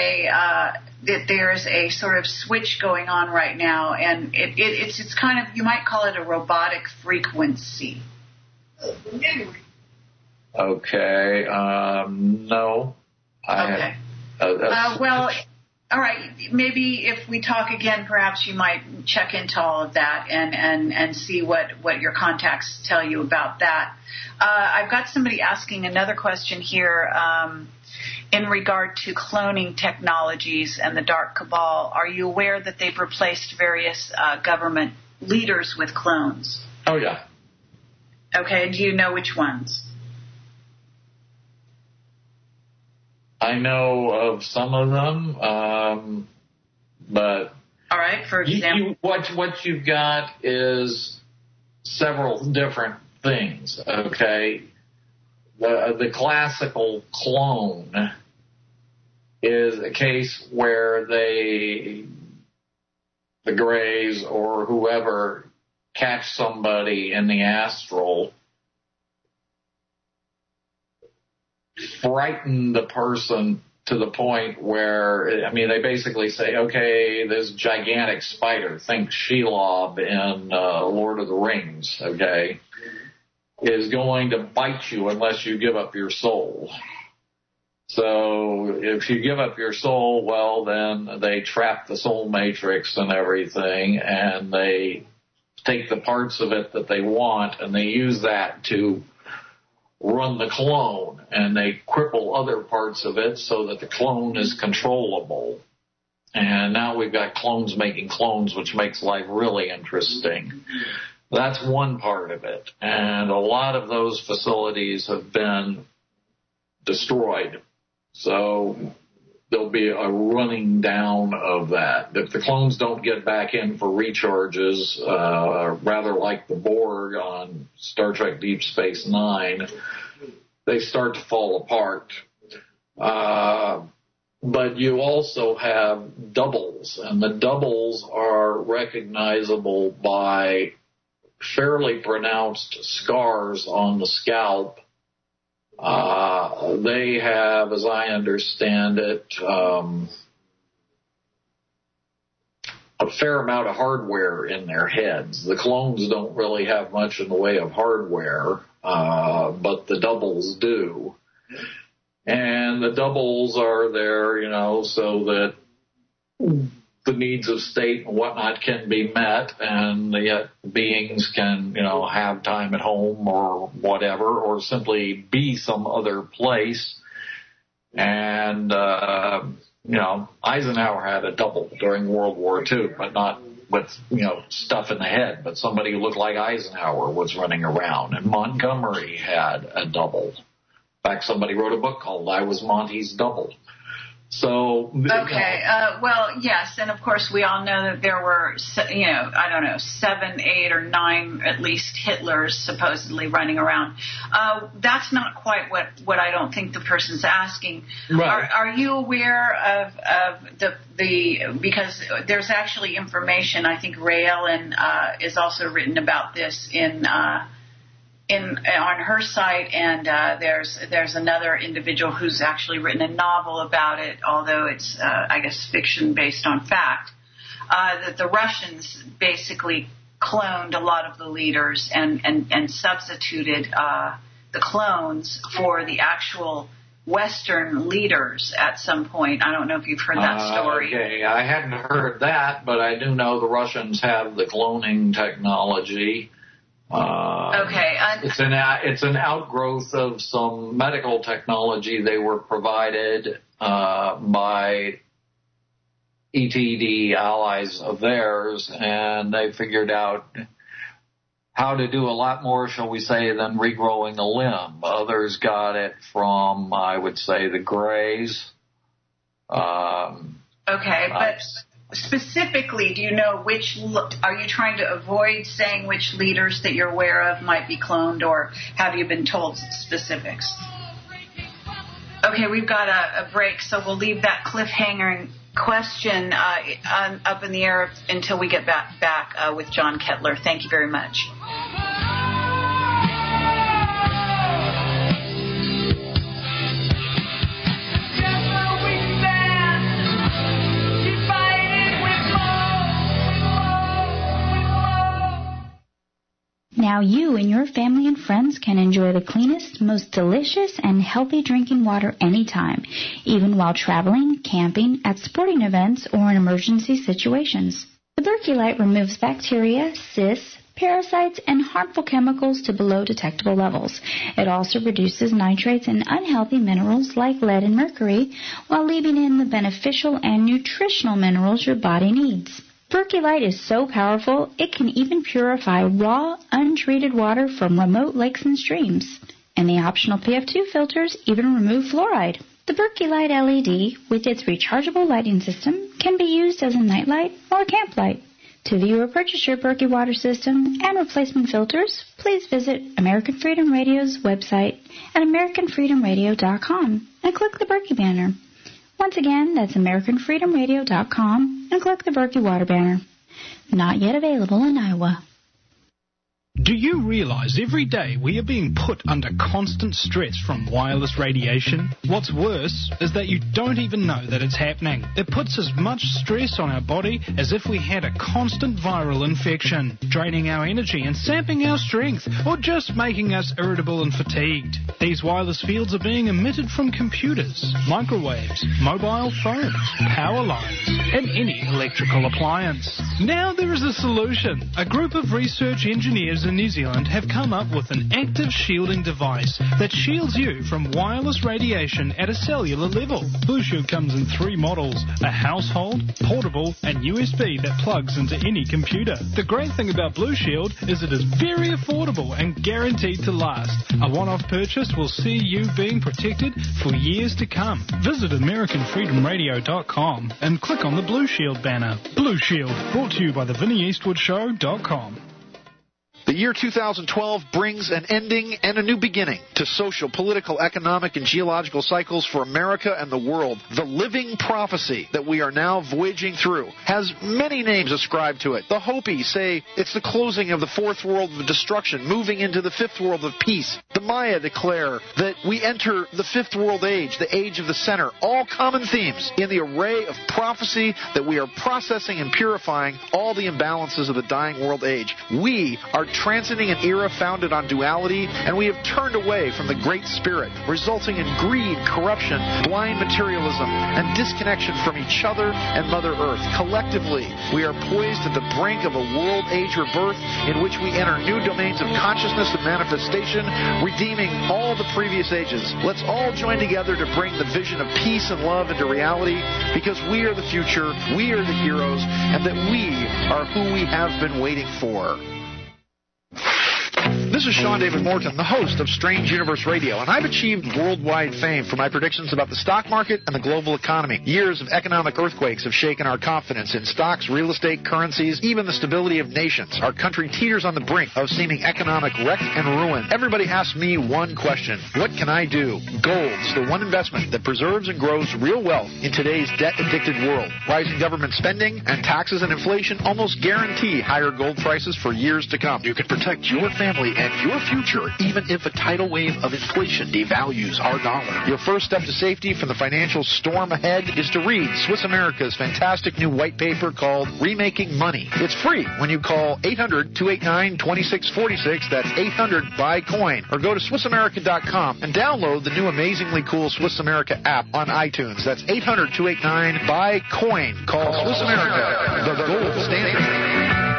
a sort of switch going on right now, and it's kind of, you might call it a robotic frequency.
Okay. No.
Okay. Well. All right, maybe if we talk again, perhaps you might check into all of that and see what your contacts tell you about that. I've got somebody asking another question here in regard to cloning technologies and the Dark Cabal. Are you aware that they've replaced various government leaders with clones?
Oh, yeah.
Okay, do you know which ones?
I know of some of them, but
all right. For example,
what you've got is several different things. Okay, the classical clone is a case where the Greys or whoever catch somebody in the astral, frighten the person to the point where, they basically say, okay, this gigantic spider, think Shelob in Lord of the Rings, okay, is going to bite you unless you give up your soul. So if you give up your soul, well, then they trap the soul matrix and everything, and they take the parts of it that they want, and they use that to run the clone, and they cripple other parts of it so that the clone is controllable. And now we've got clones making clones, which makes life really interesting. That's one part of it. And a lot of those facilities have been destroyed. So there'll be a running down of that. If the clones don't get back in for recharges, rather like the Borg on Star Trek Deep Space Nine, they start to fall apart. But you also have doubles, and the doubles are recognizable by fairly pronounced scars on the scalp. They have, as I understand it, a fair amount of hardware in their heads. The clones don't really have much in the way of hardware, but the doubles do. And the doubles are there, so that the needs of state and whatnot can be met, and yet beings can, have time at home or whatever, or simply be some other place. And, Eisenhower had a double during World War II, but not with, stuff in the head, but somebody who looked like Eisenhower was running around. And Montgomery had a double. In fact, somebody wrote a book called I Was Monty's Double. So
okay, well, yes, and of course we all know that there were, 7, 8, or 9 at least Hitlers supposedly running around. That's not quite what I don't think the person's asking. Right. Are you aware of the because there's actually information, I think Ray Ellen is also written about this on her site, and there's another individual who's actually written a novel about it, although it's I guess fiction based on fact, that the Russians basically cloned a lot of the leaders and substituted the clones for the actual Western leaders at some point. I don't know if you've heard that story.
Okay, I hadn't heard that, but I do know the Russians have the cloning technology. It's an outgrowth of some medical technology they were provided by ETD allies of theirs, and they figured out how to do a lot more, shall we say, than regrowing a limb. Others got it from, I would say, the Greys.
But specifically, do you know are you trying to avoid saying which leaders that you're aware of might be cloned, or have you been told specifics? Okay, we've got a break, so we'll leave that cliffhanger question up in the air until we get back with John Kettler. Thank you very much.
Now you and your family and friends can enjoy the cleanest, most delicious, and healthy drinking water anytime, even while traveling, camping, at sporting events, or in emergency situations. The Berkey Light removes bacteria, cysts, parasites, and harmful chemicals to below detectable levels. It also reduces nitrates and unhealthy minerals like lead and mercury, while leaving in the beneficial and nutritional minerals your body needs. Berkey Light is so powerful, it can even purify raw, untreated water from remote lakes and streams. And the optional PF2 filters even remove fluoride. The Berkey Light LED, with its rechargeable lighting system, can be used as a nightlight or camp light. To view or purchase your Berkey water system and replacement filters, please visit American Freedom Radio's website at AmericanFreedomRadio.com and click the Berkey banner. Once again, that's AmericanFreedomRadio.com and click the Berkey Water banner. Not yet available in Iowa.
Do you realize every day we are being put under constant stress from wireless radiation? What's worse is that you don't even know that it's happening. It puts as much stress on our body as if we had a constant viral infection, draining our energy and sapping our strength, or just making us irritable and fatigued. These wireless fields are being emitted from computers, microwaves, mobile phones, power lines, and any electrical appliance. Now there is a solution. A group of research engineers
in New Zealand have come up with an active shielding device that shields you from wireless radiation at a cellular level. Blue Shield comes in 3 models, a household, portable, and USB that plugs into any computer. The great thing about Blue Shield is it is very affordable and guaranteed to last. A one-off purchase will see you being protected for years to come. Visit AmericanFreedomRadio.com and click on the Blue Shield banner. Blue Shield, brought to you by the VinnyEastwoodShow.com.
The year 2012 brings an ending and a new beginning to social, political, economic, and geological cycles for America and the world. The living prophecy that we are now voyaging through has many names ascribed to it. The Hopi say it's the closing of the fourth world of destruction, moving into the fifth world of peace. The Maya declare that we enter the fifth world age, the age of the center. All common themes in the array of prophecy that we are processing and purifying all the imbalances of the dying world age. We are transiting an era founded on duality, and we have turned away from the Great Spirit, resulting in greed, corruption, blind materialism, and disconnection from each other and Mother Earth. Collectively, we are poised at the brink of a world age rebirth in which we enter new domains of consciousness and manifestation, redeeming all the previous ages. Let's all join together to bring the vision of peace and love into reality, because we are the future, we are the heroes, and that we are who we have been waiting for. This is Sean David Morton, the host of Strange Universe Radio, and I've achieved worldwide fame for my predictions about the stock market and the global economy. Years of economic earthquakes have shaken our confidence in stocks, real estate, currencies, even the stability of nations. Our country teeters on the brink of seeming economic wreck and ruin. Everybody asks me one question: what can I do? Gold's the one investment that preserves and grows real wealth in today's debt-addicted world. Rising government spending and taxes and inflation almost guarantee higher gold prices for years to come. You can protect your family and your future, even if a tidal wave of inflation devalues our dollar. Your first step to safety from the financial storm ahead is to read Swiss America's fantastic new white paper called Remaking Money. It's free when you call 800-289-2646. That's 800-BUY-COIN. Or go to SwissAmerica.com and download the new amazingly cool Swiss America app on iTunes. That's 800-289-BUY-COIN. Call Swiss America, the gold standard.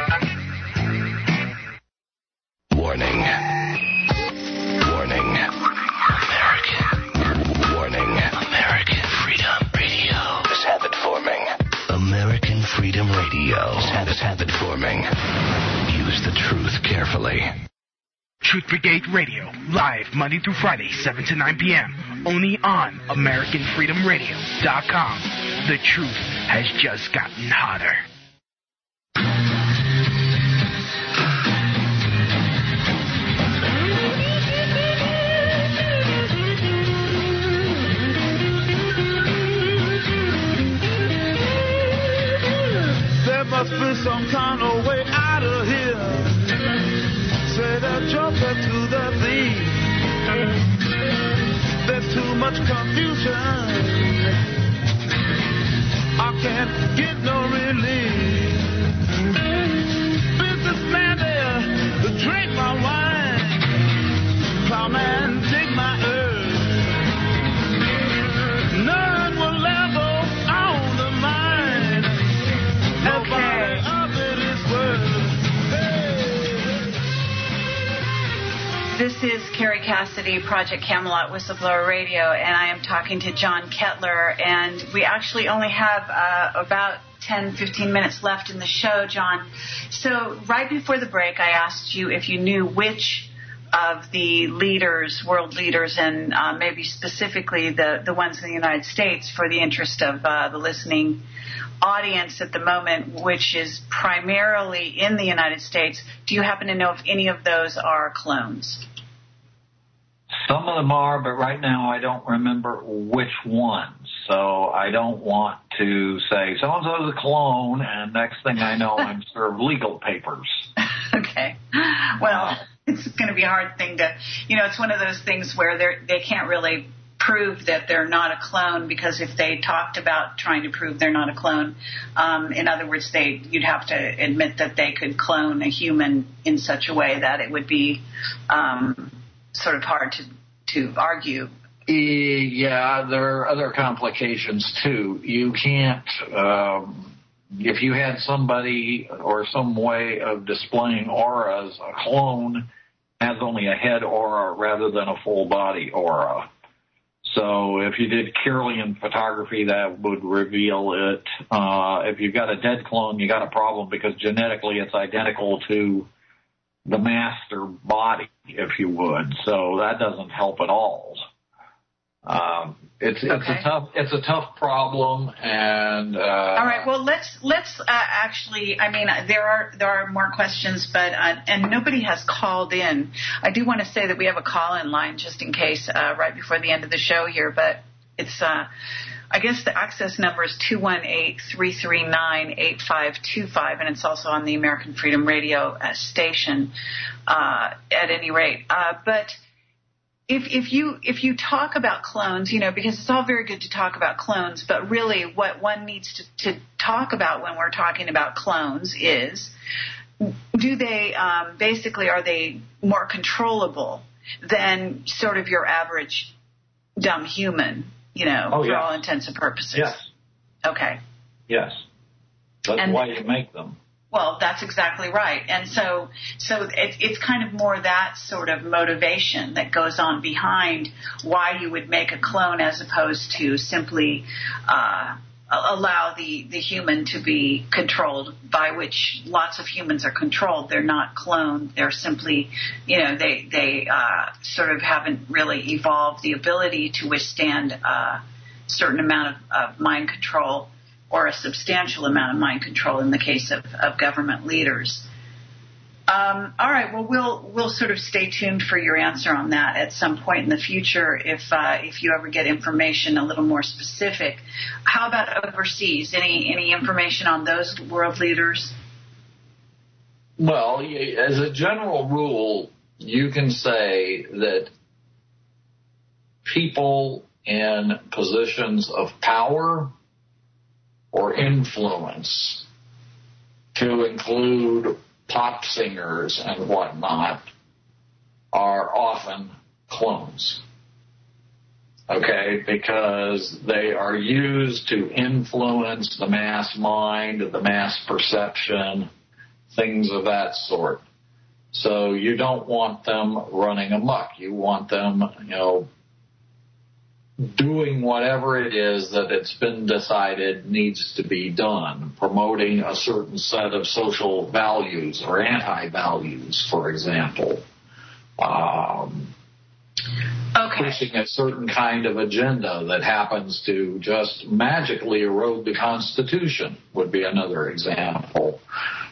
Warning. Warning. American. Warning. American Freedom Radio is habit forming. American Freedom Radio is habit forming. Use the truth carefully.
Truth Brigade Radio, live Monday through Friday, 7 to 9 p.m. Only on AmericanFreedomRadio.com. The truth has just gotten hotter.
There must be some kind of way out of here. Say the joker to the thief. There's too much confusion. I can't get no relief. Businessman there to drink my wine. Plowman dig my earth. None will level on the mine. Nobody of it is worth.
This is Carrie Cassidy, Project Camelot Whistleblower Radio, and I am talking to John Kettler, and we actually only have about 10-15 minutes left in the show, John. So right before the break, I asked you if you knew which of the leaders, world leaders, and maybe specifically the ones in the United States, for the interest of the listening audience at the moment, which is primarily in the United States. Do you happen to know if any of those are clones?
Some of them are, but right now I don't remember which ones. So I don't want to say so-and-so's a clone, and next thing I know, I'm served legal papers.
Okay. Well, it's going to be a hard thing to, it's one of those things where they can't really prove that they're not a clone, because if they talked about trying to prove they're not a clone, in other words, you'd have to admit that they could clone a human in such a way that it would be sort of hard to argue. Yeah, there are other complications too. You can't
if you had somebody or some way of displaying auras, a clone has only a head aura rather than a full body aura. So if you did Kirlian photography, that would reveal it. If you've got a dead clone, you got a problem because genetically it's identical to the master body, if you would. So that doesn't help at all. It's a tough problem, and
all right. Well, let's actually. I mean, there are more questions, but and nobody has called in. I do want to say that we have a call-in line just in case right before the end of the show here, but it's. I guess the access number is 218-339-8525, and it's also on the American Freedom Radio station. At any rate, but. If you talk about clones, because it's all very good to talk about clones, but really what one needs to talk about when we're talking about clones is, do they basically, are they more controllable than sort of your average dumb human, for all intents and purposes?
Yes.
Okay.
Yes. That's why you make them.
Well, that's exactly right. And so it's kind of more that sort of motivation that goes on behind why you would make a clone as opposed to simply allow the human to be controlled, by which lots of humans are controlled. They're not cloned. They're simply, they sort of haven't really evolved the ability to withstand a certain amount of mind control, or a substantial amount of mind control in the case of government leaders. All right, well, we'll sort of stay tuned for your answer on that at some point in the future if you ever get information a little more specific. How about overseas? Any information on those world leaders?
Well, as a general rule, you can say that people in positions of power or influence, to include pop singers and whatnot, are often clones. Okay, because they are used to influence the mass mind, the mass perception, things of that sort. So you don't want them running amok. You want them, doing whatever it is that it's been decided needs to be done, promoting a certain set of social values or anti-values, for example. Pushing a certain kind of agenda that happens to just magically erode the Constitution would be another example.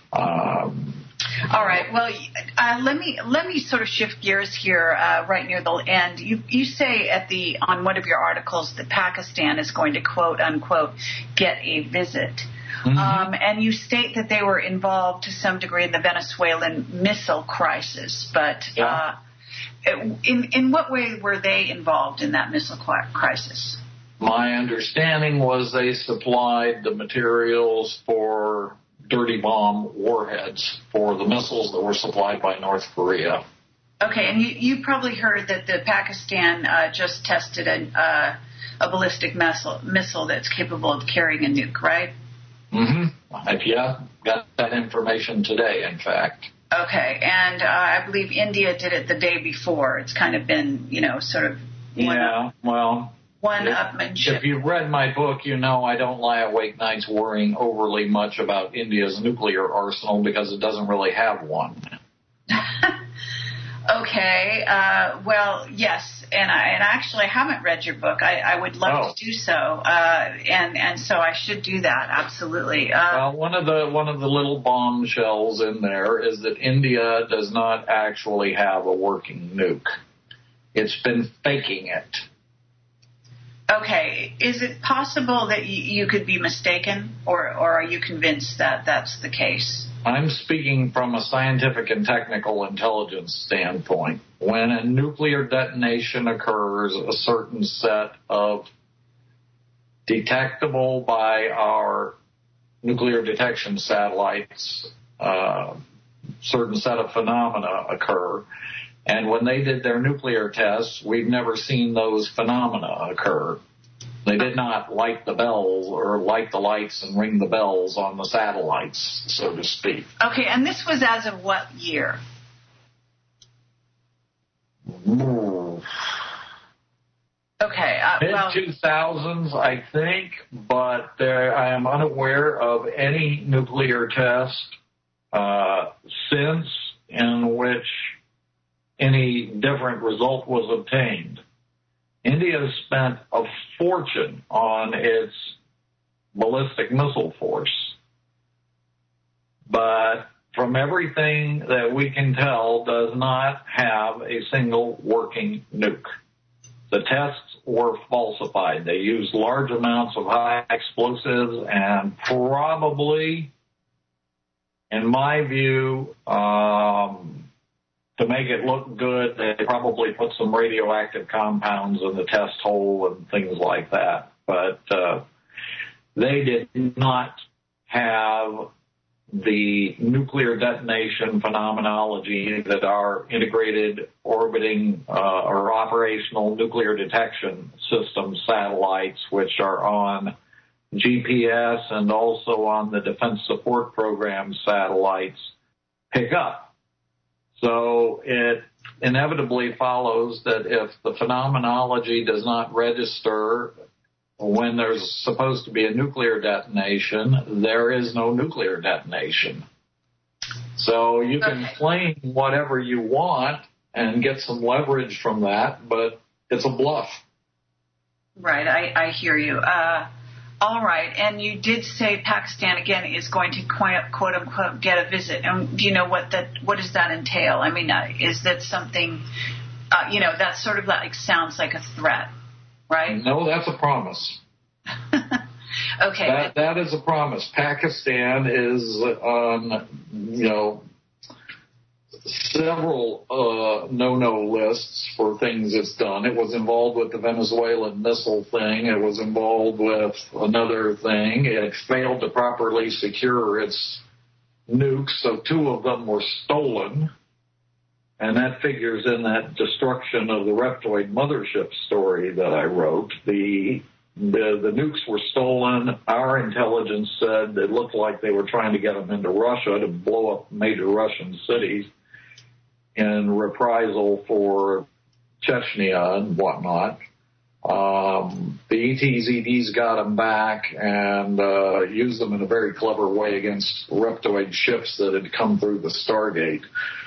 All right. Well, let me sort of shift gears here right near the end. You say on one of your articles that Pakistan is going to, quote unquote, get a visit. Mm-hmm. And you state that they were involved to some degree in the Venezuelan missile crisis. But in what way were they involved in that missile crisis?
My understanding was they supplied the materials for dirty bomb warheads for the missiles that were supplied by North Korea.
Okay, and you probably heard that the Pakistan just tested a ballistic missile that's capable of carrying a nuke, right?
Mm-hmm. Yeah, got that information today, in fact.
Okay, and I believe India did it the day before. It's kind of been, sort of one-upmanship.
If you've read my book, I don't lie awake nights worrying overly much about India's nuclear arsenal because it doesn't really have one.
Okay. Well, yes, and I actually haven't read your book. I would love to do so, and so I should do that, absolutely.
Well, one of the little bombshells in there is that India does not actually have a working nuke. It's been faking it.
Okay. Is it possible that you could be mistaken, or are you convinced that that's the case?
I'm speaking from a scientific and technical intelligence standpoint. When a nuclear detonation occurs, a certain set of detectable by our nuclear detection satellites, certain set of phenomena occur. And when they did their nuclear tests, we've never seen those phenomena occur. They They did not light the bells or light the lights and ring the bells on the satellites, so to speak.
Okay, and this was as of what year? Okay,
mid-2000s, I think, but I am unaware of any nuclear test since in which any different result was obtained. India has spent a fortune on its ballistic missile force, but from everything that we can tell, does not have a single working nuke. The tests were falsified. They used large amounts of high explosives and probably, in my view, to make it look good, they probably put some radioactive compounds in the test hole and things like that. But they did not have the nuclear detonation phenomenology that our integrated orbiting or operational nuclear detection system satellites, which are on GPS and also on the Defense Support Program satellites, pick up. So it inevitably follows that if the phenomenology does not register when there's supposed to be a nuclear detonation, there is no nuclear detonation. So you can claim whatever you want and get some leverage from that, but it's a bluff.
Right, I hear you. All right, and you did say Pakistan, again, is going to, quote-unquote, get a visit. And do you know what does that entail? I mean, is that something, that sort of like sounds like a threat, right?
No, that's a promise.
Okay.
That is a promise. Pakistan is on, several no-no lists for things it's done. It was involved with the Venezuelan missile thing. It was involved with another thing. It failed to properly secure its nukes, so 2 of them were stolen. And that figures in that destruction of the Reptoid mothership story that I wrote. The nukes were stolen. Our intelligence said it looked like they were trying to get them into Russia to blow up major Russian cities in reprisal for Chechnya and whatnot. The ETZDs got them back and used them in a very clever way against Reptoid ships that had come through the Stargate.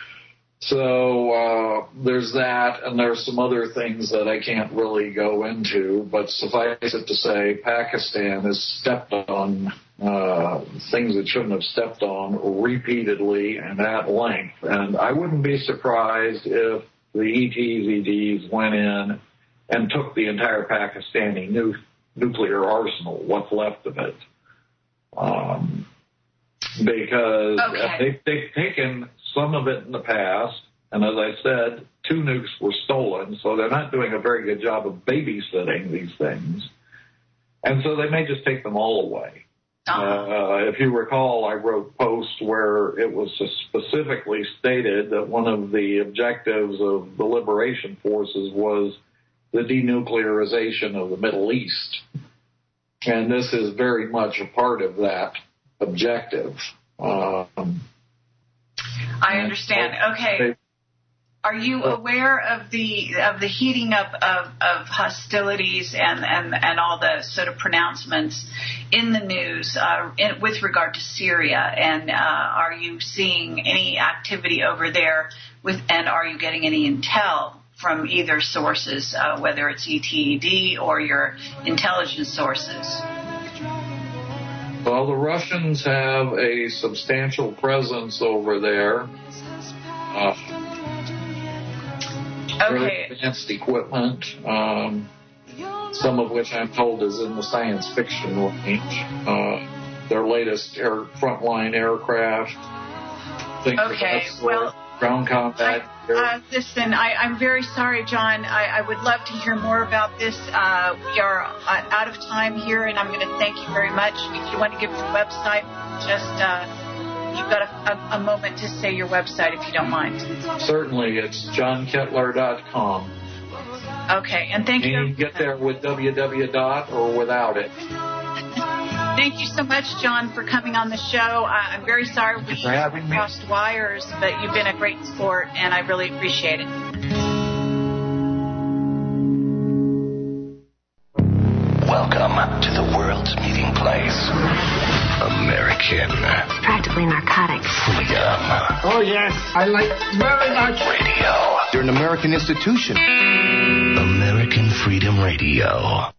So there's that, and there's some other things that I can't really go into, but suffice it to say, Pakistan has stepped on things it shouldn't have stepped on repeatedly and at length. And I wouldn't be surprised if the ETZDs went in and took the entire Pakistani nuclear arsenal, what's left of it. Because they've taken some of it in the past, and as I said, 2 nukes were stolen, so they're not doing a very good job of babysitting these things. And so they may just take them all away. If you recall, I wrote posts where it was specifically stated that one of the objectives of the liberation forces was the denuclearization of the Middle East. And this is very much a part of that objective.
I understand. Okay. Are you aware of the heating up of hostilities and all the sort of pronouncements in the news with regard to Syria? And are you seeing any activity over there? And are you getting any intel from either sources, whether it's ETED or your intelligence sources?
Well, the Russians have a substantial presence over there. Very advanced equipment, some of which I'm told is in the science fiction range. Their latest frontline aircraft, things of that sort, ground combat.
Listen, I'm very sorry, John. I would love to hear more about this. We are out of time here, and I'm going to thank you very much. If you want to give your website, you've got a moment to say your website, if you don't mind.
Certainly. It's johnkettler.com.
Okay, and thank you.
And you can get there with www. or without it.
Thank you so much, John, for coming on the show. I'm very sorry we crossed wires, but you've been a great sport, and I really appreciate it.
Welcome to the world's meeting place. American.
It's practically narcotic.
Freedom.
Oh, yes. I like very much.
Radio.
You're an American institution.
American Freedom Radio.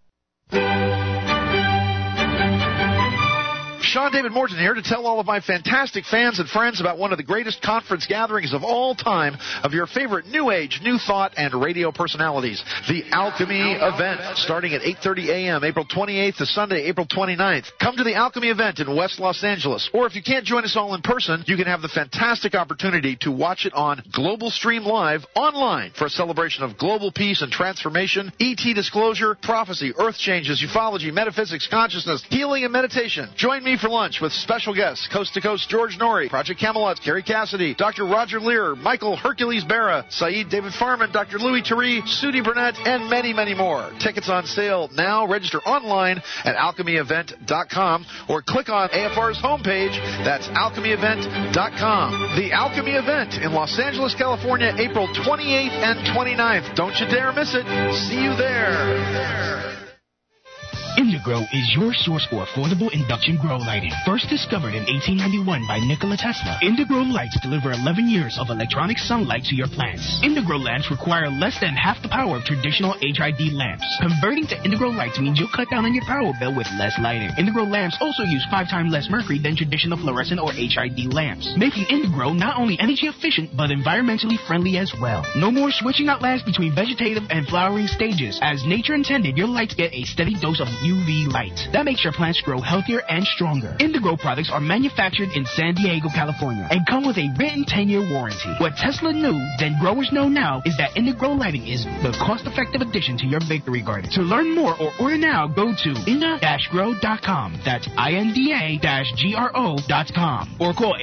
Sean David Morton here to tell all of my fantastic fans and friends about one of the greatest conference gatherings of all time of your favorite New Age, New Thought, and radio personalities. The Alchemy Event, starting at 8:30 a.m., April 28th to Sunday, April 29th. Come to the Alchemy Event in West Los Angeles. Or if you can't join us all in person, you can have the fantastic opportunity to watch it on Global Stream Live online for a celebration of global peace and transformation, ET disclosure, prophecy, earth changes, ufology, metaphysics, consciousness, healing, and meditation. Join me for lunch with special guests, Coast to Coast George Norrie, Project Camelot, Kerry Cassidy, Dr. Roger Lear, Michael Hercules Barra, Saeed David Farman, Dr. Louis Turi, Sudi Burnett, and many, many more. Tickets on sale now. Register online at alchemyevent.com or click on AFR's homepage. That's alchemyevent.com. The Alchemy Event in Los Angeles, California, April 28th and 29th. Don't you dare miss it. See you there.
Indigro is your source for affordable induction grow lighting. First discovered in 1891 by Nikola Tesla, Indigro lights deliver 11 years of electronic sunlight to your plants. Indigro lamps require less than half the power of traditional HID lamps. Converting to Indigro lights means you'll cut down on your power bill with less lighting. Indigro lamps also use 5 times less mercury than traditional fluorescent or HID lamps, making Indigro not only energy efficient but environmentally friendly as well. No more switching out lamps between vegetative and flowering stages. As nature intended, your lights get a steady dose of UV light. That makes your plants grow healthier and stronger. Indigro products are manufactured in San Diego, California, and come with a written 10-year warranty. What Tesla knew, then growers know now, is that Indigro lighting is the cost-effective addition to your victory garden. To learn more or order now, go to inda-grow.com. That's INDA-GRO.com. Or call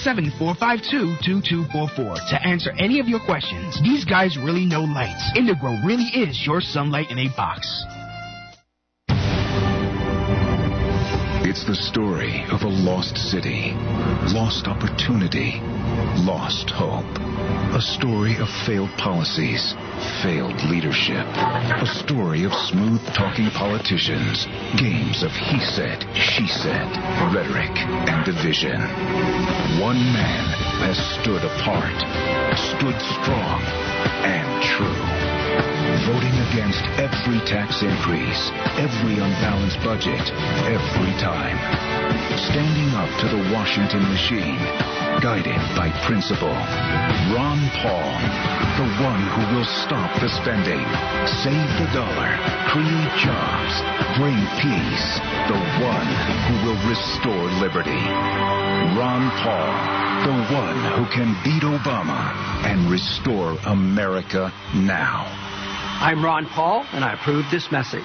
877-452-2244 to answer any of your questions. These guys really know lights. Indigro really is your sunlight in a box.
It's the story of a lost city, lost opportunity, lost hope. A story of failed policies, failed leadership. A story of smooth-talking politicians, games of he said, she said, rhetoric, and division. One man has stood apart, stood strong, and true. Voting against every tax increase, every unbalanced budget, every time. Standing up to the Washington machine, guided by principle. Ron Paul, the one who will stop the spending, save the dollar, create jobs, bring peace. The one who will restore liberty. Ron Paul, the one who can beat Obama and restore America now.
I'm Ron Paul, and I approve this message.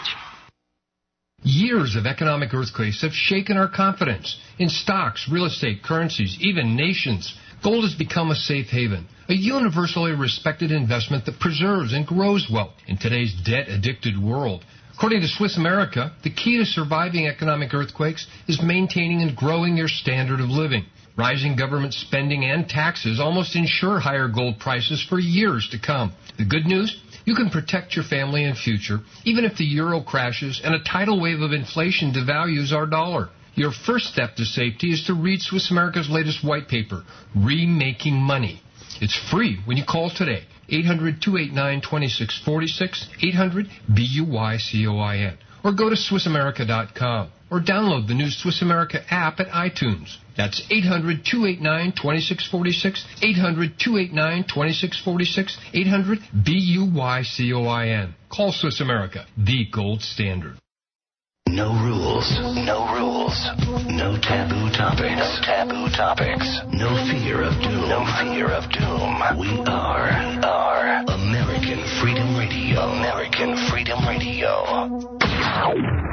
Years of economic earthquakes have shaken our confidence in stocks, real estate, currencies, even nations. Gold has become a safe haven, a universally respected investment that preserves and grows wealth in today's debt-addicted world. According to Swiss America, the key to surviving economic earthquakes is maintaining and growing your standard of living. Rising government spending and taxes almost ensure higher gold prices for years to come. The good news? You can protect your family and future, even if the euro crashes and a tidal wave of inflation devalues our dollar. Your first step to safety is to read Swiss America's latest white paper, Remaking Money. It's free when you call today, 800-289-2646, 800-BUYCOIN, or go to SwissAmerica.com, or download the new Swiss America app at iTunes. That's 800-289-2646, 800-289-2646, 800-BUYCOIN. Call Swiss America, the gold standard.
No rules, no rules, no taboo topics, no taboo topics, no fear of doom, no fear of doom. We are American Freedom Radio, American Freedom Radio.